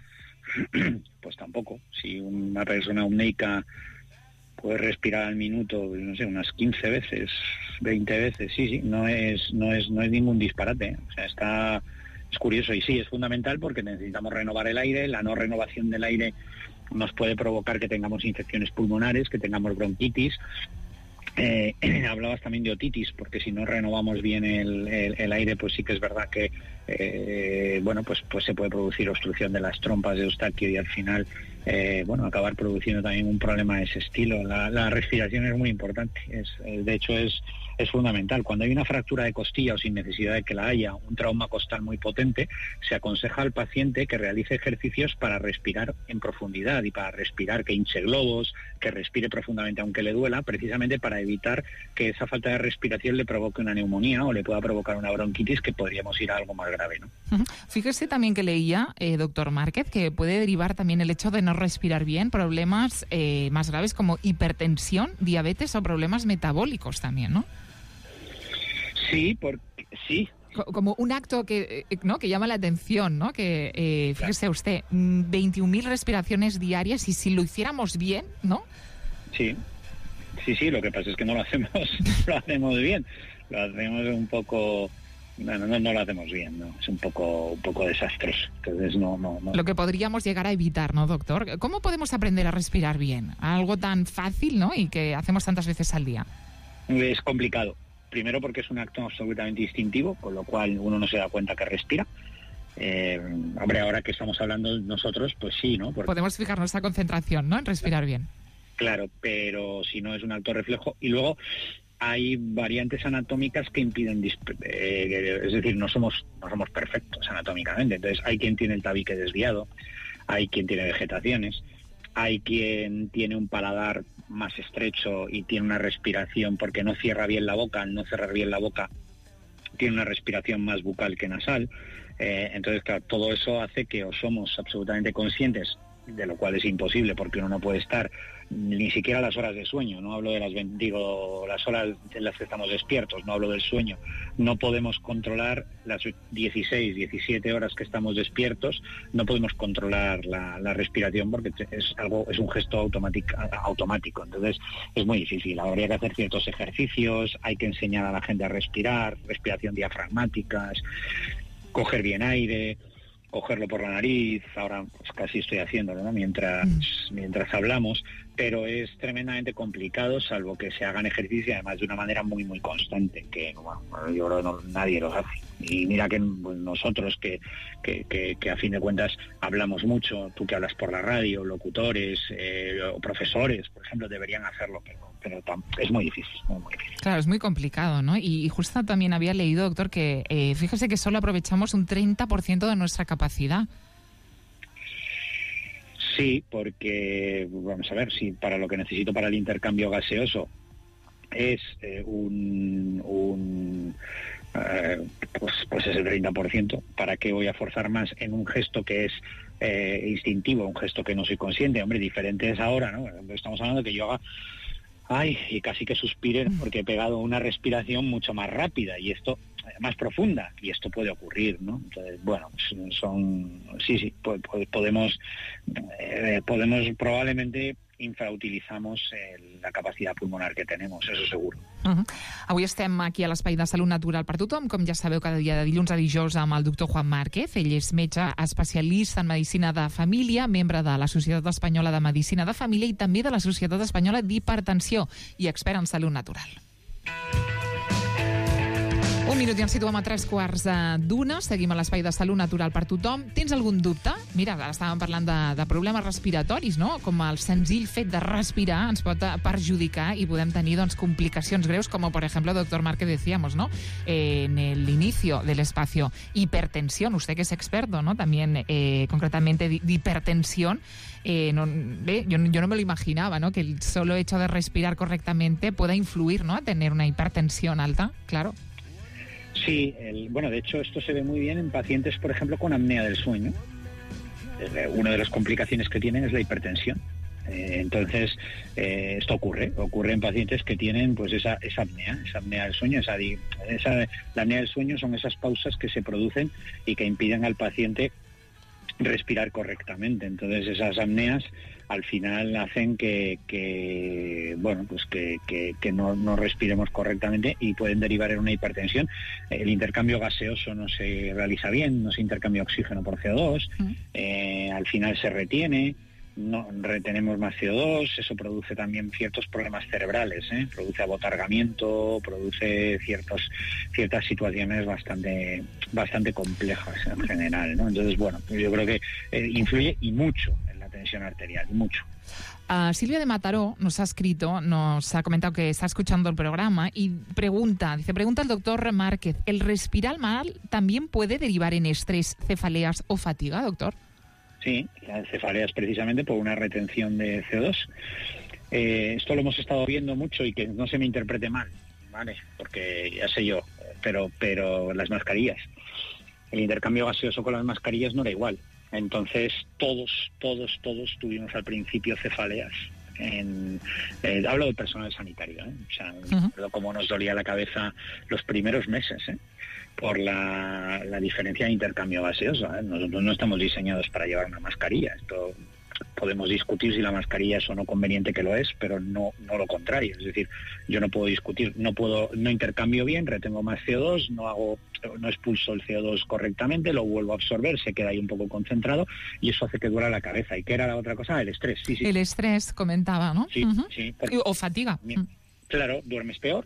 pues tampoco. Si una persona omneica puede respirar al minuto, no sé, unas quince veces, veinte veces, sí, sí, no es, no es, no es ningún disparate. O sea, está, es curioso y sí, es fundamental porque necesitamos renovar el aire. La no renovación del aire nos puede provocar que tengamos infecciones pulmonares, que tengamos bronquitis. Eh, hablabas también de otitis, porque si no renovamos bien el, el, el aire, pues sí que es verdad que eh, bueno, pues, pues se puede producir obstrucción de las trompas de Eustaquio y al final eh, bueno, acabar produciendo también un problema de ese estilo. La, la respiración es muy importante, es, de hecho es, es fundamental. Cuando hay una fractura de costilla o sin necesidad de que la haya, un trauma costal muy potente, se aconseja al paciente que realice ejercicios para respirar en profundidad y para respirar, que hinche globos, que respire profundamente aunque le duela, precisamente para evitar que esa falta de respiración le provoque una neumonía o le pueda provocar una bronquitis, que podríamos ir a algo más grave, ¿no? Uh-huh. Fíjese también que leía, eh, doctor Márquez, que puede derivar también el hecho de no respirar bien problemas eh, más graves como hipertensión, diabetes o problemas metabólicos también, ¿no? Sí, porque sí. Como un acto que, ¿no? que llama la atención, ¿no? Que, eh, fíjese usted, veintiún mil respiraciones diarias y si lo hiciéramos bien, ¿no? Sí, sí, sí, lo que pasa es que no lo hacemos, lo hacemos bien, lo hacemos un poco... No, no, no lo hacemos bien, ¿no? Es un poco, un poco desastroso. Entonces no, no, no. Lo que podríamos llegar a evitar, ¿no, doctor? ¿Cómo podemos aprender a respirar bien? Algo tan fácil, ¿no? Y que hacemos tantas veces al día. Es complicado. Primero porque es un acto absolutamente instintivo, con lo cual uno no se da cuenta que respira. Eh, hombre, ahora que estamos hablando nosotros, pues sí, ¿no? Porque... Podemos fijar nuestra concentración, ¿no? En respirar bien. Claro, pero si no es un acto reflejo. Y luego hay variantes anatómicas que impiden, eh, es decir, no somos no somos perfectos anatómicamente. Entonces hay quien tiene el tabique desviado, hay quien tiene vegetaciones, hay quien tiene un paladar más estrecho y tiene una respiración porque no cierra bien la boca. Al no cerrar bien la boca tiene una respiración más bucal que nasal. Eh, entonces, claro, todo eso hace que o somos absolutamente conscientes, de lo cual es imposible porque uno no puede estar ni siquiera las horas de sueño, no hablo de las digo las horas en las que estamos despiertos, no hablo del sueño, no podemos controlar las dieciséis, diecisiete horas que estamos despiertos, no podemos controlar la, la respiración porque es algo, es un gesto automático, automático, entonces es muy difícil. Habría que hacer ciertos ejercicios, hay que enseñar a la gente a respirar, respiración diafragmática, coger bien aire, cogerlo por la nariz, ahora pues casi estoy haciéndolo, ¿no? Mientras, mm. mientras hablamos, pero es tremendamente complicado, salvo que se hagan ejercicios, además de una manera muy, muy constante, que bueno, yo creo que no, nadie lo hace. Y mira que pues, nosotros que, que, que, que a fin de cuentas hablamos mucho, tú que hablas por la radio, locutores eh, o profesores, por ejemplo, deberían hacerlo, pero, pero es muy difícil, muy, muy difícil. Claro, es muy complicado, ¿no? Y, y justo también había leído, doctor, que eh, fíjese que solo aprovechamos un treinta por ciento de nuestra capacidad. Sí, porque, vamos a ver, si para lo que necesito para el intercambio gaseoso es eh, un... un eh, pues, pues es el treinta por ciento, ¿para qué voy a forzar más en un gesto que es eh, instintivo, un gesto que no soy consciente? Hombre, diferente es ahora, ¿no? Estamos hablando de que yo haga ay, y casi que suspire porque he pegado una respiración mucho más rápida y esto más profunda, y esto puede ocurrir, ¿no? Entonces, bueno, son, sí, sí, podemos, eh, podemos probablemente infrautilizamos el, la capacitat pulmonar que tenemos, eso seguro. Uh-huh. Avui estem aquí a l'Espai de Salut Natural per Tothom, com ja sabeu, cada dia de dilluns a dijous amb el doctor Juan Márquez. Ell és metge especialista en medicina de família, membre de la Societat Espanyola de Medicina de Família i també de la Societat Espanyola d'Hipertensió i expert en salut natural. Un minut i ens situem a tres quarts d'una. Seguim a l'Espai de Salut Natural per Tothom. Tens algun dubte? Mira, ara estàvem parlant de, de problemes respiratoris, no? Com el senzill fet de respirar ens pot perjudicar i podem tenir doncs, complicacions greus, como por ejemplo, doctor Márquez, decíamos, ¿no? Eh, en el inicio del espacio. Hipertensión, usted que es experto, ¿no? También eh, concretamente de, de hipertensión. Eh, no, eh, yo, yo no me lo imaginaba, ¿no? Que el solo hecho de respirar correctamente pueda influir, ¿no? A tener una hipertensión alta, claro. Sí, el, bueno, de hecho esto se ve muy bien en pacientes, por ejemplo, con apnea del sueño. Eh, una de las complicaciones que tienen es la hipertensión. Eh, entonces, eh, esto ocurre, ocurre en pacientes que tienen pues esa, esa apnea, esa apnea del sueño, esa, esa, la apnea del sueño son esas pausas que se producen y que impiden al paciente respirar correctamente. Entonces esas apneas al final hacen que, que bueno, pues que, que, que no, no respiremos correctamente y pueden derivar en una hipertensión. El intercambio gaseoso no se realiza bien, no se intercambia oxígeno por C O dos, uh-huh. eh, al final se retiene, no retenemos más C O dos, eso produce también ciertos problemas cerebrales, ¿eh? Produce abotargamiento, produce ciertos, ciertas situaciones bastante, bastante complejas en general, ¿no? Entonces, bueno, yo creo que eh, influye y mucho en la tensión arterial, y mucho. Uh, Silvia de Mataró nos ha escrito, nos ha comentado que está escuchando el programa y pregunta, dice, pregunta al doctor Márquez, ¿el respirar mal también puede derivar en estrés, cefaleas o fatiga, doctor? Sí, la cefalea es precisamente por una retención de C O dos. Eh, esto lo hemos estado viendo mucho y que no se me interprete mal, ¿vale? Porque ya sé yo, pero, pero las mascarillas, el intercambio gaseoso con las mascarillas no era igual. Entonces todos, todos, todos tuvimos al principio cefaleas. En, eh, hablo del personal sanitario, ¿eh? O sea, uh-huh. recuerdo cómo nos dolía la cabeza los primeros meses, ¿eh? Por la, la diferencia de intercambio gaseoso, ¿eh? Nosotros no estamos diseñados para llevar una mascarilla. Esto podemos discutir si la mascarilla es o no conveniente, que lo es, pero no, no lo contrario. Es decir, yo no puedo discutir, no puedo, no intercambio bien, retengo más C O dos, no hago, no expulso el C O dos correctamente, lo vuelvo a absorber, se queda ahí un poco concentrado y eso hace que duela la cabeza. ¿Y qué era la otra cosa? El estrés, sí, sí. El estrés, comentaba, ¿no? Sí, uh-huh. sí. Porque, o fatiga. Claro, duermes peor,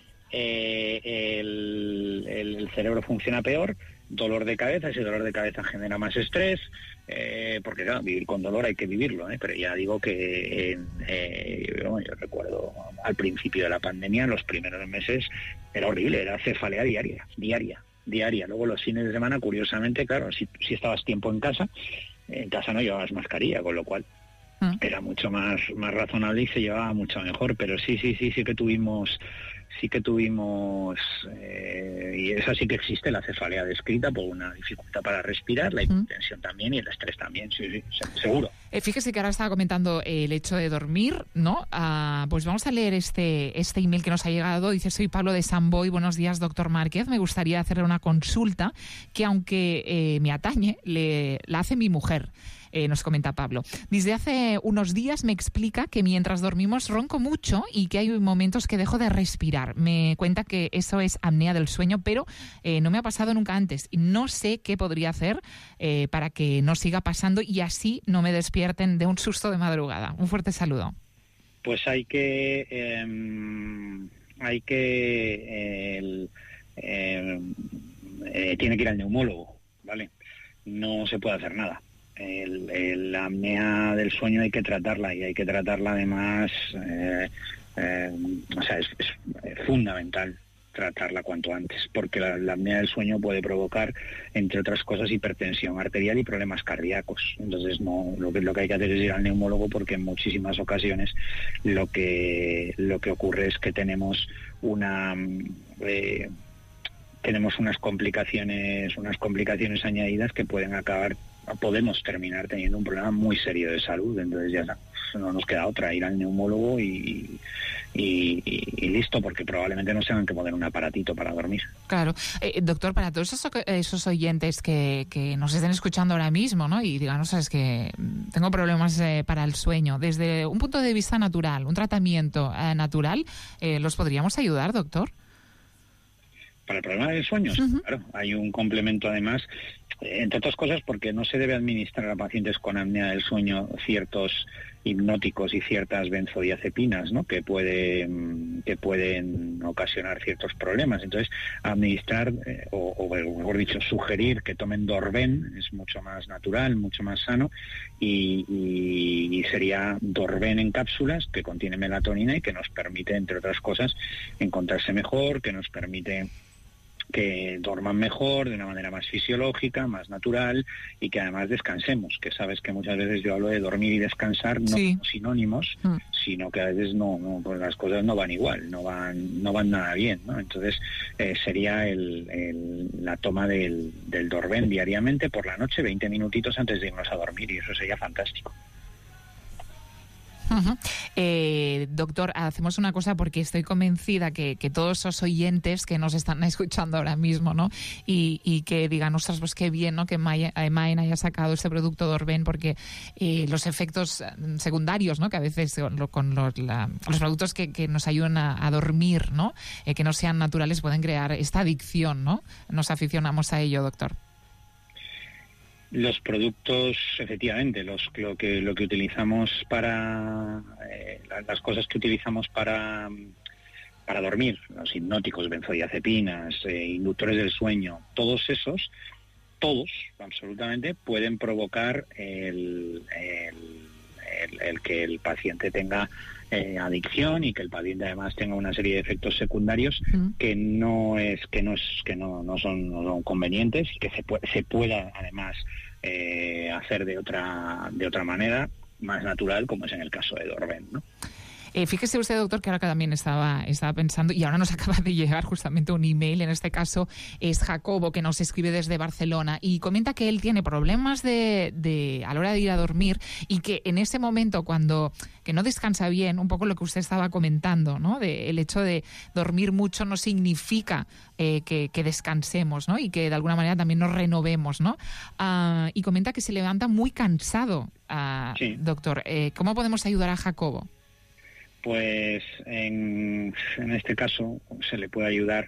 eh, el, el cerebro funciona peor, dolor de cabeza, ese dolor de cabeza genera más estrés, eh, porque claro, vivir con dolor hay que vivirlo, ¿eh? Pero ya digo que eh, bueno, yo recuerdo al principio de la pandemia, los primeros meses era horrible, era cefalea diaria, diaria, diaria. Luego los fines de semana, curiosamente, claro, si, si estabas tiempo en casa, en casa no llevabas mascarilla, con lo cual ¿Mm? era mucho más, más razonable y se llevaba mucho mejor, pero sí, sí, sí, sí que tuvimos... sí que tuvimos, eh, y esa sí que existe, la cefalea descrita por una dificultad para respirar, la hipertensión también y el estrés también, sí, sí, seguro. Eh, fíjese que ahora estaba comentando eh, el hecho de dormir, ¿no? Uh, pues vamos a leer este, este email que nos ha llegado. Dice, soy Pablo de Samboy, buenos días, doctor Márquez. Me gustaría hacerle una consulta que, aunque eh, me atañe, le, la hace mi mujer. Eh, nos comenta Pablo. Desde hace unos días me explica que mientras dormimos ronco mucho y que hay momentos que dejo de respirar. Me cuenta que eso es apnea del sueño, pero eh, no me ha pasado nunca antes y no sé qué podría hacer eh, para que no siga pasando y así no me despierten de un susto de madrugada. Un fuerte saludo. Pues hay que eh, hay que eh, el, eh, eh, tiene que ir al neumólogo, ¿vale? No se puede hacer nada. El, el, la apnea del sueño hay que tratarla y hay que tratarla además, eh, eh, o sea, es, es fundamental tratarla cuanto antes, porque la, la apnea del sueño puede provocar, entre otras cosas, hipertensión arterial y problemas cardíacos. Entonces, no, lo que lo que hay que hacer es ir al neumólogo, porque en muchísimas ocasiones lo que lo que ocurre es que tenemos una eh, tenemos unas complicaciones, unas complicaciones añadidas que pueden acabar podemos terminar teniendo un problema muy serio de salud. Entonces ya no nos queda otra, ir al neumólogo y, y, y, y listo, porque probablemente nos tengan que poner un aparatito para dormir. Claro. Eh, doctor, para todos esos, esos oyentes que, que nos estén escuchando ahora mismo, ¿no? Y digan, no sabes que tengo problemas eh, para el sueño, desde un punto de vista natural, un tratamiento eh, natural, eh, ¿los podríamos ayudar, doctor? Para el problema de sueños, uh-huh. Claro, hay un complemento además, eh, entre otras cosas porque no se debe administrar a pacientes con apnea del sueño ciertos hipnóticos y ciertas benzodiazepinas, ¿no? que puede, que pueden ocasionar ciertos problemas. Entonces, administrar, eh, o, o mejor dicho, sugerir que tomen Dorven es mucho más natural, mucho más sano, y, y, y sería Dorven en cápsulas, que contiene melatonina y que nos permite, entre otras cosas, encontrarse mejor, que nos permite que dorman mejor, de una manera más fisiológica, más natural, y que además descansemos, que sabes que muchas veces yo hablo de dormir y descansar, no sí. como sinónimos, mm. sino que a veces no, no pues las cosas no van igual, no van no van nada bien, ¿no? Entonces eh, sería el, el, la toma del, del Dorven diariamente por la noche, veinte minutitos antes de irnos a dormir, y eso sería fantástico. Uh-huh. Eh, doctor, hacemos una cosa porque estoy convencida que, que todos esos oyentes que nos están escuchando ahora mismo, ¿no? Y, y que digan, ostras, pues qué bien, ¿no? Que Maen haya sacado este producto Dorven, porque eh, los efectos secundarios, ¿no? Que a veces con, con los, la, los productos que, que nos ayudan a, a dormir, ¿no? Eh, que no sean naturales, pueden crear esta adicción, ¿no? Nos aficionamos a ello, doctor. Los productos, efectivamente, los lo que lo que utilizamos para eh, las cosas que utilizamos para para dormir, los hipnóticos, benzodiazepinas, eh, inductores del sueño, todos esos, todos, absolutamente, pueden provocar el, el, el, el que el paciente tenga eh, adicción y que el paciente además tenga una serie de efectos secundarios mm. que no es que no es que no, no son no son convenientes y que se puede, se pueda además eh, hacer de otra de otra manera más natural, como es en el caso de Dorven, ¿no? Eh, fíjese usted, doctor, que ahora que también estaba, estaba pensando, y ahora nos acaba de llegar justamente un email, en este caso es Jacobo, que nos escribe desde Barcelona, y comenta que él tiene problemas de, de a la hora de ir a dormir, y que en ese momento, cuando que no descansa bien, un poco lo que usted estaba comentando, ¿no? De, el hecho de dormir mucho no significa eh, que, que descansemos, ¿no? Y que de alguna manera también nos renovemos, ¿no? Uh, y comenta que se levanta muy cansado, uh, sí. Doctor. Eh, ¿Cómo podemos ayudar a Jacobo? Pues en, en este caso se le puede ayudar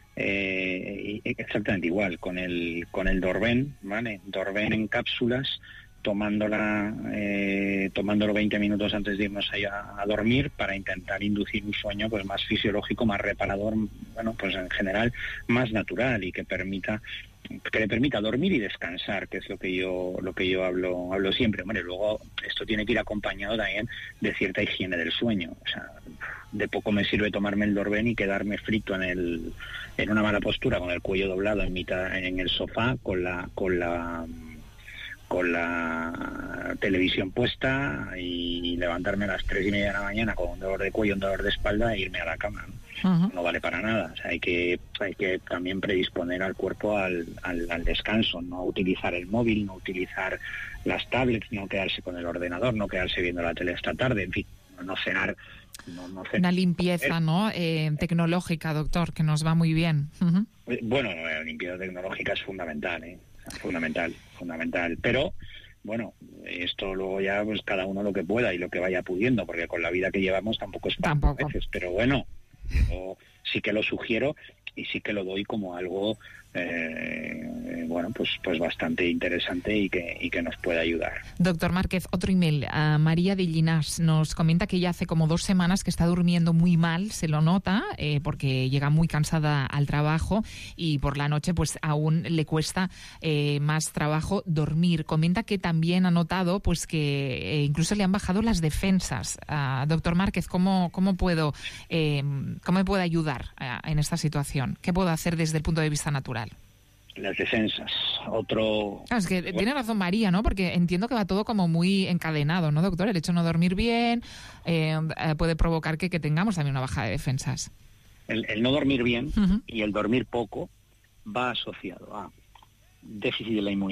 eh, exactamente igual con el con el Dorven, ¿vale? Dorven en cápsulas, tomándola eh, tomándolo veinte minutos antes de irnos a, a dormir para intentar inducir un sueño pues más fisiológico, más reparador, bueno, pues en general más natural y que permita que le permita dormir y descansar, que es lo que yo lo que yo hablo hablo siempre. Bueno, luego esto tiene que ir acompañado también de cierta higiene del sueño. O sea, de poco me sirve tomarme el Dorven y quedarme frito en el en una mala postura, con el cuello doblado en mitad en el sofá, con la con la con la televisión puesta y levantarme a las tres y media de la mañana con un dolor de cuello, un dolor de espalda e irme a la cama, ¿no? Uh-huh. No vale para nada. O sea, hay que hay que también predisponer al cuerpo al, al, al descanso, no utilizar el móvil, no utilizar las tablets, no quedarse con el ordenador, no quedarse viendo la tele esta tarde, en fin, no cenar. No, no cenar. Una limpieza, ¿no? Eh, tecnológica, doctor, que nos va muy bien. Uh-huh. Bueno, la limpieza tecnológica es fundamental, ¿eh? Fundamental, fundamental. Pero, bueno, esto luego ya pues cada uno lo que pueda y lo que vaya pudiendo, porque con la vida que llevamos tampoco es para a veces. Pero bueno, yo sí que lo sugiero y sí que lo doy como algo eh, bueno, pues pues bastante interesante y que y que nos puede ayudar. Doctor Márquez, otro email. Uh, María de Llinás nos comenta que ya hace como dos semanas que está durmiendo muy mal, se lo nota, eh, porque llega muy cansada al trabajo y por la noche pues aún le cuesta eh, más trabajo dormir. Comenta que también ha notado pues que eh, incluso le han bajado las defensas. Uh, doctor Márquez, ¿cómo, cómo puedo eh, cómo me puede ayudar uh, en esta situación? ¿Qué puedo hacer desde el punto de vista natural? Las defensas, otro... Claro, es que bueno. Tiene razón María, ¿no? Porque entiendo que va todo como muy encadenado, ¿no, doctor? El hecho de no dormir bien eh, puede provocar que, que tengamos también una baja de defensas. El, el no dormir bien uh-huh. y el dormir poco va asociado a déficit de la inmunidad,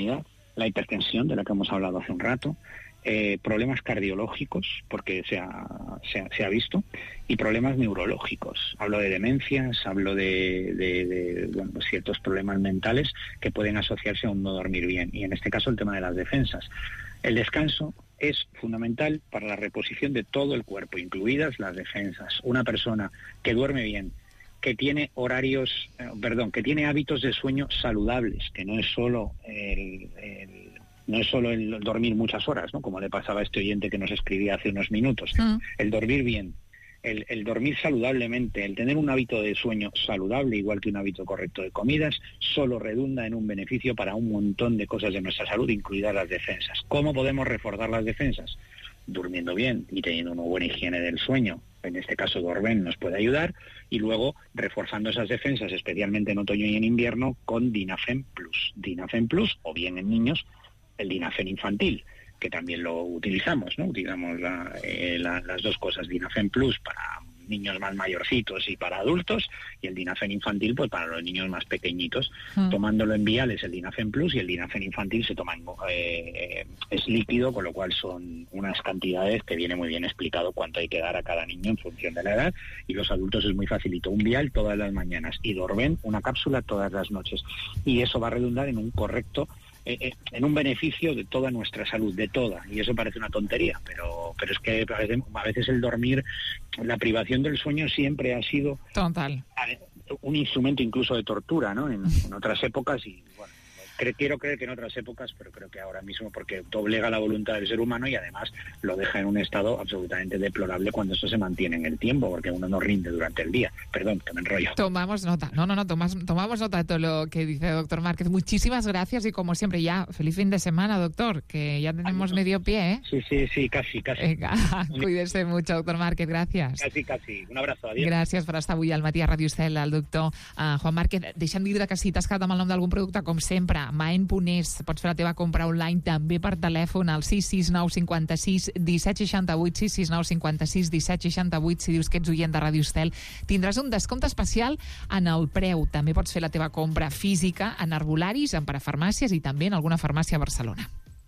la hipertensión, de la que hemos hablado hace un rato, eh, problemas cardiológicos, porque se ha, se, ha, se ha visto, y problemas neurológicos. Hablo de demencias, hablo de, de, de bueno, ciertos problemas mentales que pueden asociarse a un no dormir bien, y en este caso el tema de las defensas. El descanso es fundamental para la reposición de todo el cuerpo, incluidas las defensas. Una persona que duerme bien, que tiene horarios, eh, perdón, que tiene hábitos de sueño saludables, que no es solo el, el no es solo el dormir muchas horas, ¿no? Como le pasaba a este oyente que nos escribía hace unos minutos. Mm. El dormir bien, el, el dormir saludablemente, el tener un hábito de sueño saludable, igual que un hábito correcto de comidas, solo redunda en un beneficio para un montón de cosas de nuestra salud, incluidas las defensas. ¿Cómo podemos reforzar las defensas? Durmiendo bien y teniendo una buena higiene del sueño. En este caso Dorben nos puede ayudar, y luego reforzando esas defensas, especialmente en otoño y en invierno, con Dinafen Plus. Dinafen Plus, o bien en niños, el Dinafen infantil, que también lo utilizamos, ¿no? Utilizamos la, eh, la, las dos cosas, Dinafen Plus para niños más mayorcitos y para adultos, y el Dinafen infantil pues para los niños más pequeñitos. Mm. Tomándolo en viales el Dinafen Plus, y el Dinafen infantil se toma en, eh, es líquido, con lo cual son unas cantidades que viene muy bien explicado cuánto hay que dar a cada niño en función de la edad, y los adultos es muy facilito, un vial todas las mañanas y Dorben una cápsula todas las noches, y eso va a redundar en un correcto Eh, eh, en un beneficio de toda nuestra salud, de toda, y eso parece una tontería, pero pero es que a veces, a veces el dormir, la privación del sueño siempre ha sido total un instrumento incluso de tortura, ¿no? En, en otras épocas, y bueno, cre- quiero creer que en otras épocas, pero creo que ahora mismo, porque doblega la voluntad del ser humano y además lo deja en un estado absolutamente deplorable cuando esto se mantiene en el tiempo, porque uno no rinde durante el día. Perdón, que me enrollo. Tomamos nota, no, no, no, tomas, tomamos nota de todo lo que dice el doctor Márquez. Muchísimas gracias, y como siempre ya, feliz fin de semana, doctor, que ya tenemos Ay, no. medio pie, ¿eh? Sí, sí, sí, casi, casi. Venga, cuídese mucho, doctor Márquez, gracias. Casi, casi. Un abrazo, adiós. Gràcies per estar avui al matí a Ràdio Estel, el doctor uh, Juan Márquez. Deixa'm dir que si t'has quedat amb el nom d'algun producte, com sempre, maen punt es, pots fer la teva compra online també per telèfon al sis sis nou cinquanta-sis disset seixanta-vuit, sis sis nou cinquanta-sis disset seixanta-vuit. Si dius que ets oient de Ràdio Estel, tindràs un descompte especial en el preu. També pots fer la teva compra física en herbolaris, en parafarmàcies i també en alguna farmàcia a Barcelona.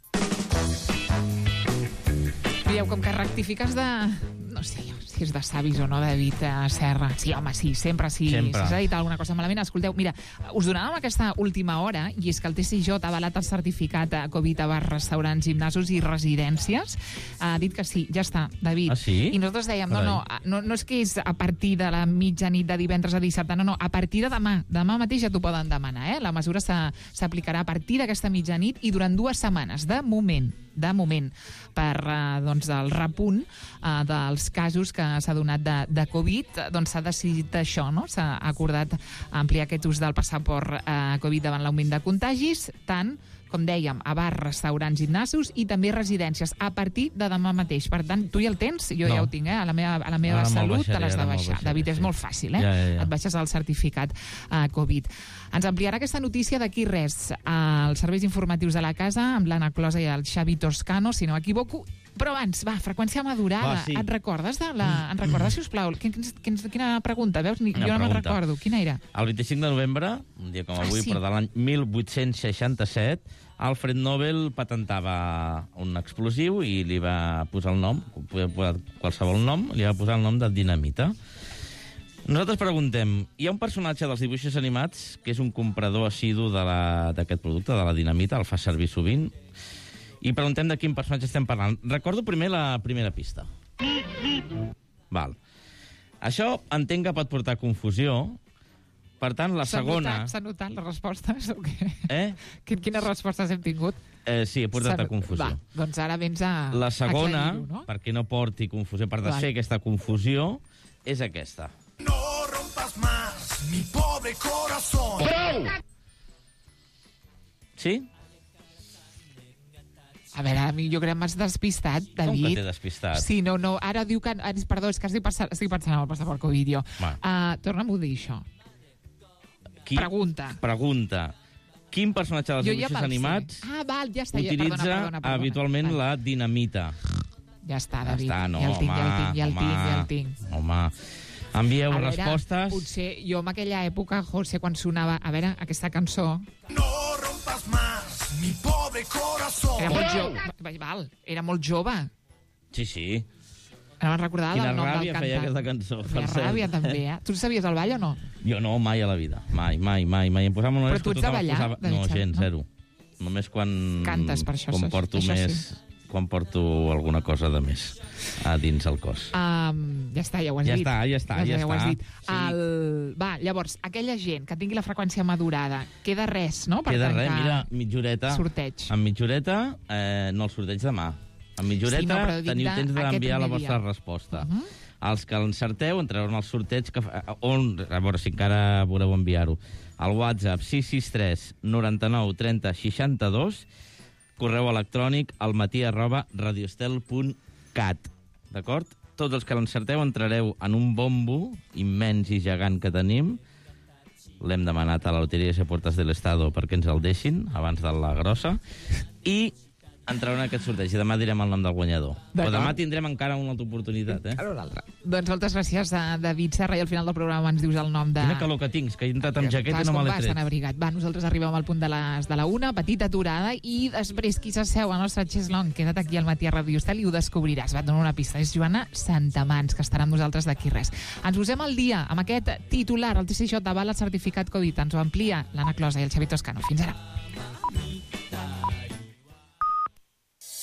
Veieu, com que rectifiques de... no sé si és de savis o no, David Serra. Sí, home, sí, sempre sí. Sempre. Si s'ha dit alguna cosa malament, escolteu, mira, us donàvem aquesta última hora, i és que el T C J ha avalat el certificat a Covid a bars, restaurants, gimnasos i residències. Ha dit que sí, ja està, David. Ah, sí? I nosaltres dèiem, no, no, no, no és que és a partir de la mitjanit de divendres a dissabte, no, no, a partir de demà. Demà mateix ja t'ho poden demanar, eh? La mesura s'aplicarà a partir d'aquesta mitjanit i durant dues setmanes, de moment, de moment, per eh, doncs, el repunt eh, dels casos que s'ha donat de, de Covid, doncs s'ha decidit això, no? S'ha acordat ampliar aquest ús del passaport eh, Covid davant l'augment de contagis, tant, com dèiem, a bars, restaurants, gimnasos i també residències, a partir de demà mateix. Per tant, tu ja el tens? Jo no. ja ho tinc, eh? A la meva, a la meva salut baixaré, te l'has de baixar. Baixaré, David, és sí. molt fàcil, eh? Ja, ja, ja. Et baixes el certificat uh, Covid. Ens ampliarà aquesta notícia d'aquí res als serveis informatius de la casa, amb l'Anna Closa i el Xavi Toscano, si no m'equivoco. Però abans, va, freqüència madurada. Va, sí. Et recordes de la... Mm. En recordes, sisplau? Quin, quin, quina pregunta? Veus? Ni, jo no me'n recordo. Quina era? El vint-i-cinc de novembre, un dia com avui, ah, sí. però de l'any mil vuit-cents seixanta-set, Alfred Nobel patentava un explosiu i li va posar el nom, podia posar qualsevol nom, li va posar el nom de dinamita. Nosaltres preguntem, hi ha un personatge dels dibuixos animats que és un comprador assidu d'aquest producte, de la dinamita, el fa servir sovint, i preguntem de quin personatge estem parlant. Recordo primer la primera pista. Val. Això entenc que pot portar confusió. Per tant, la segona... S'ha notat les respostes o què? Eh? Quines respostes hem tingut? Eh, sí, he portat a confusió. Va, doncs ara vens a... La segona, no? Perquè no porti confusió, per desfer aquesta confusió, és aquesta. No rompas más mi pobre corazón. Prou! Sí? A veure, a mi jo crec que m'has despistat, David. Com que t'he despistat? Sí, no, no, ara diu que... Perdó, és que estic pensant, estic pensant en el passaport Covid, jo. Uh, Torna'm-ho a dir, això. Qui, pregunta. Pregunta. Quin personatge dels dibuixos ja animats ah, val, ja està, utilitza ja, perdona, perdona, perdona, habitualment val. la dinamita? Ja està, David. Ja està, no, ja el tinc, home, ja el tinc, ja el home, tinc, ja el tinc. Home, envieu a veure, respostes. Potser jo en aquella època, José, quan sonava... A veure, aquesta cançó... No rompas más mi pobre Era molt jove. Val, era molt jove. Sí, sí. No me'n recordava Quina del nom del ràbia feia cantant. aquesta cançó. Feia ràbia, també, eh? Tu sabies el ball o no? Jo no, mai a la vida. Mai, mai, mai. mai. Em posava Però tu ets de ballar, David No, Sant, gens, no? zero. Només quan... Cantes, per això, Quan això- porto això sí. més... Quan porto alguna cosa de més a dins el cos. Um, ja està, ja ho has Ja dit. està, ja està, ja ho has està. dit. Sí. El... Va, llavors, aquella gent que tingui la freqüència madurada, queda res, no?, per Queda tancar res, mira, mitjoreta... sorteig. En mitjoreta, eh, no el sorteig demà. En mitjoreta Sí, no, però dic teniu de temps aquest d'enviar la primer vostra dia. resposta. Uh -huh. Els que l'encerteu entraran al sorteig que fa... on, a veure si encara voleu enviar-ho. Al WhatsApp sis sis tres noranta-nou trenta seixanta-dos, correu electrònic al matí arroba radiostel punt cat. D'acord? Tots els que l'encerteu entrareu en un bombo immens i gegant que tenim. L'hem demanat a la Loteria de Puertas del Estado perquè ens el deixin abans de la grossa. I entrareu en aquest sorteig i demà direm el nom del guanyador. Però demà tindrem encara una altra oportunitat, eh? Ara una altra. Doncs moltes gràcies, a David Serra, i al final del programa ens dius el nom de... Quina calor que tinc, que he entrat amb jaqueta i no me l'he Vas tan tret. abrigat. Va, nosaltres arribem al punt de les de la una, petita aturada, i després qui s'asseu al nostre xeslong, queda't aquí al matí a Radio Estel i ho descobriràs. Va, et dono una pista. És Joana Santamans, que estarà amb nosaltres d'aquí res. Ens posem al dia amb aquest titular. El T C J val el certificat Covid. Ens ho amplia l'Anna Closa i el Xavi Toscano. Fins ara.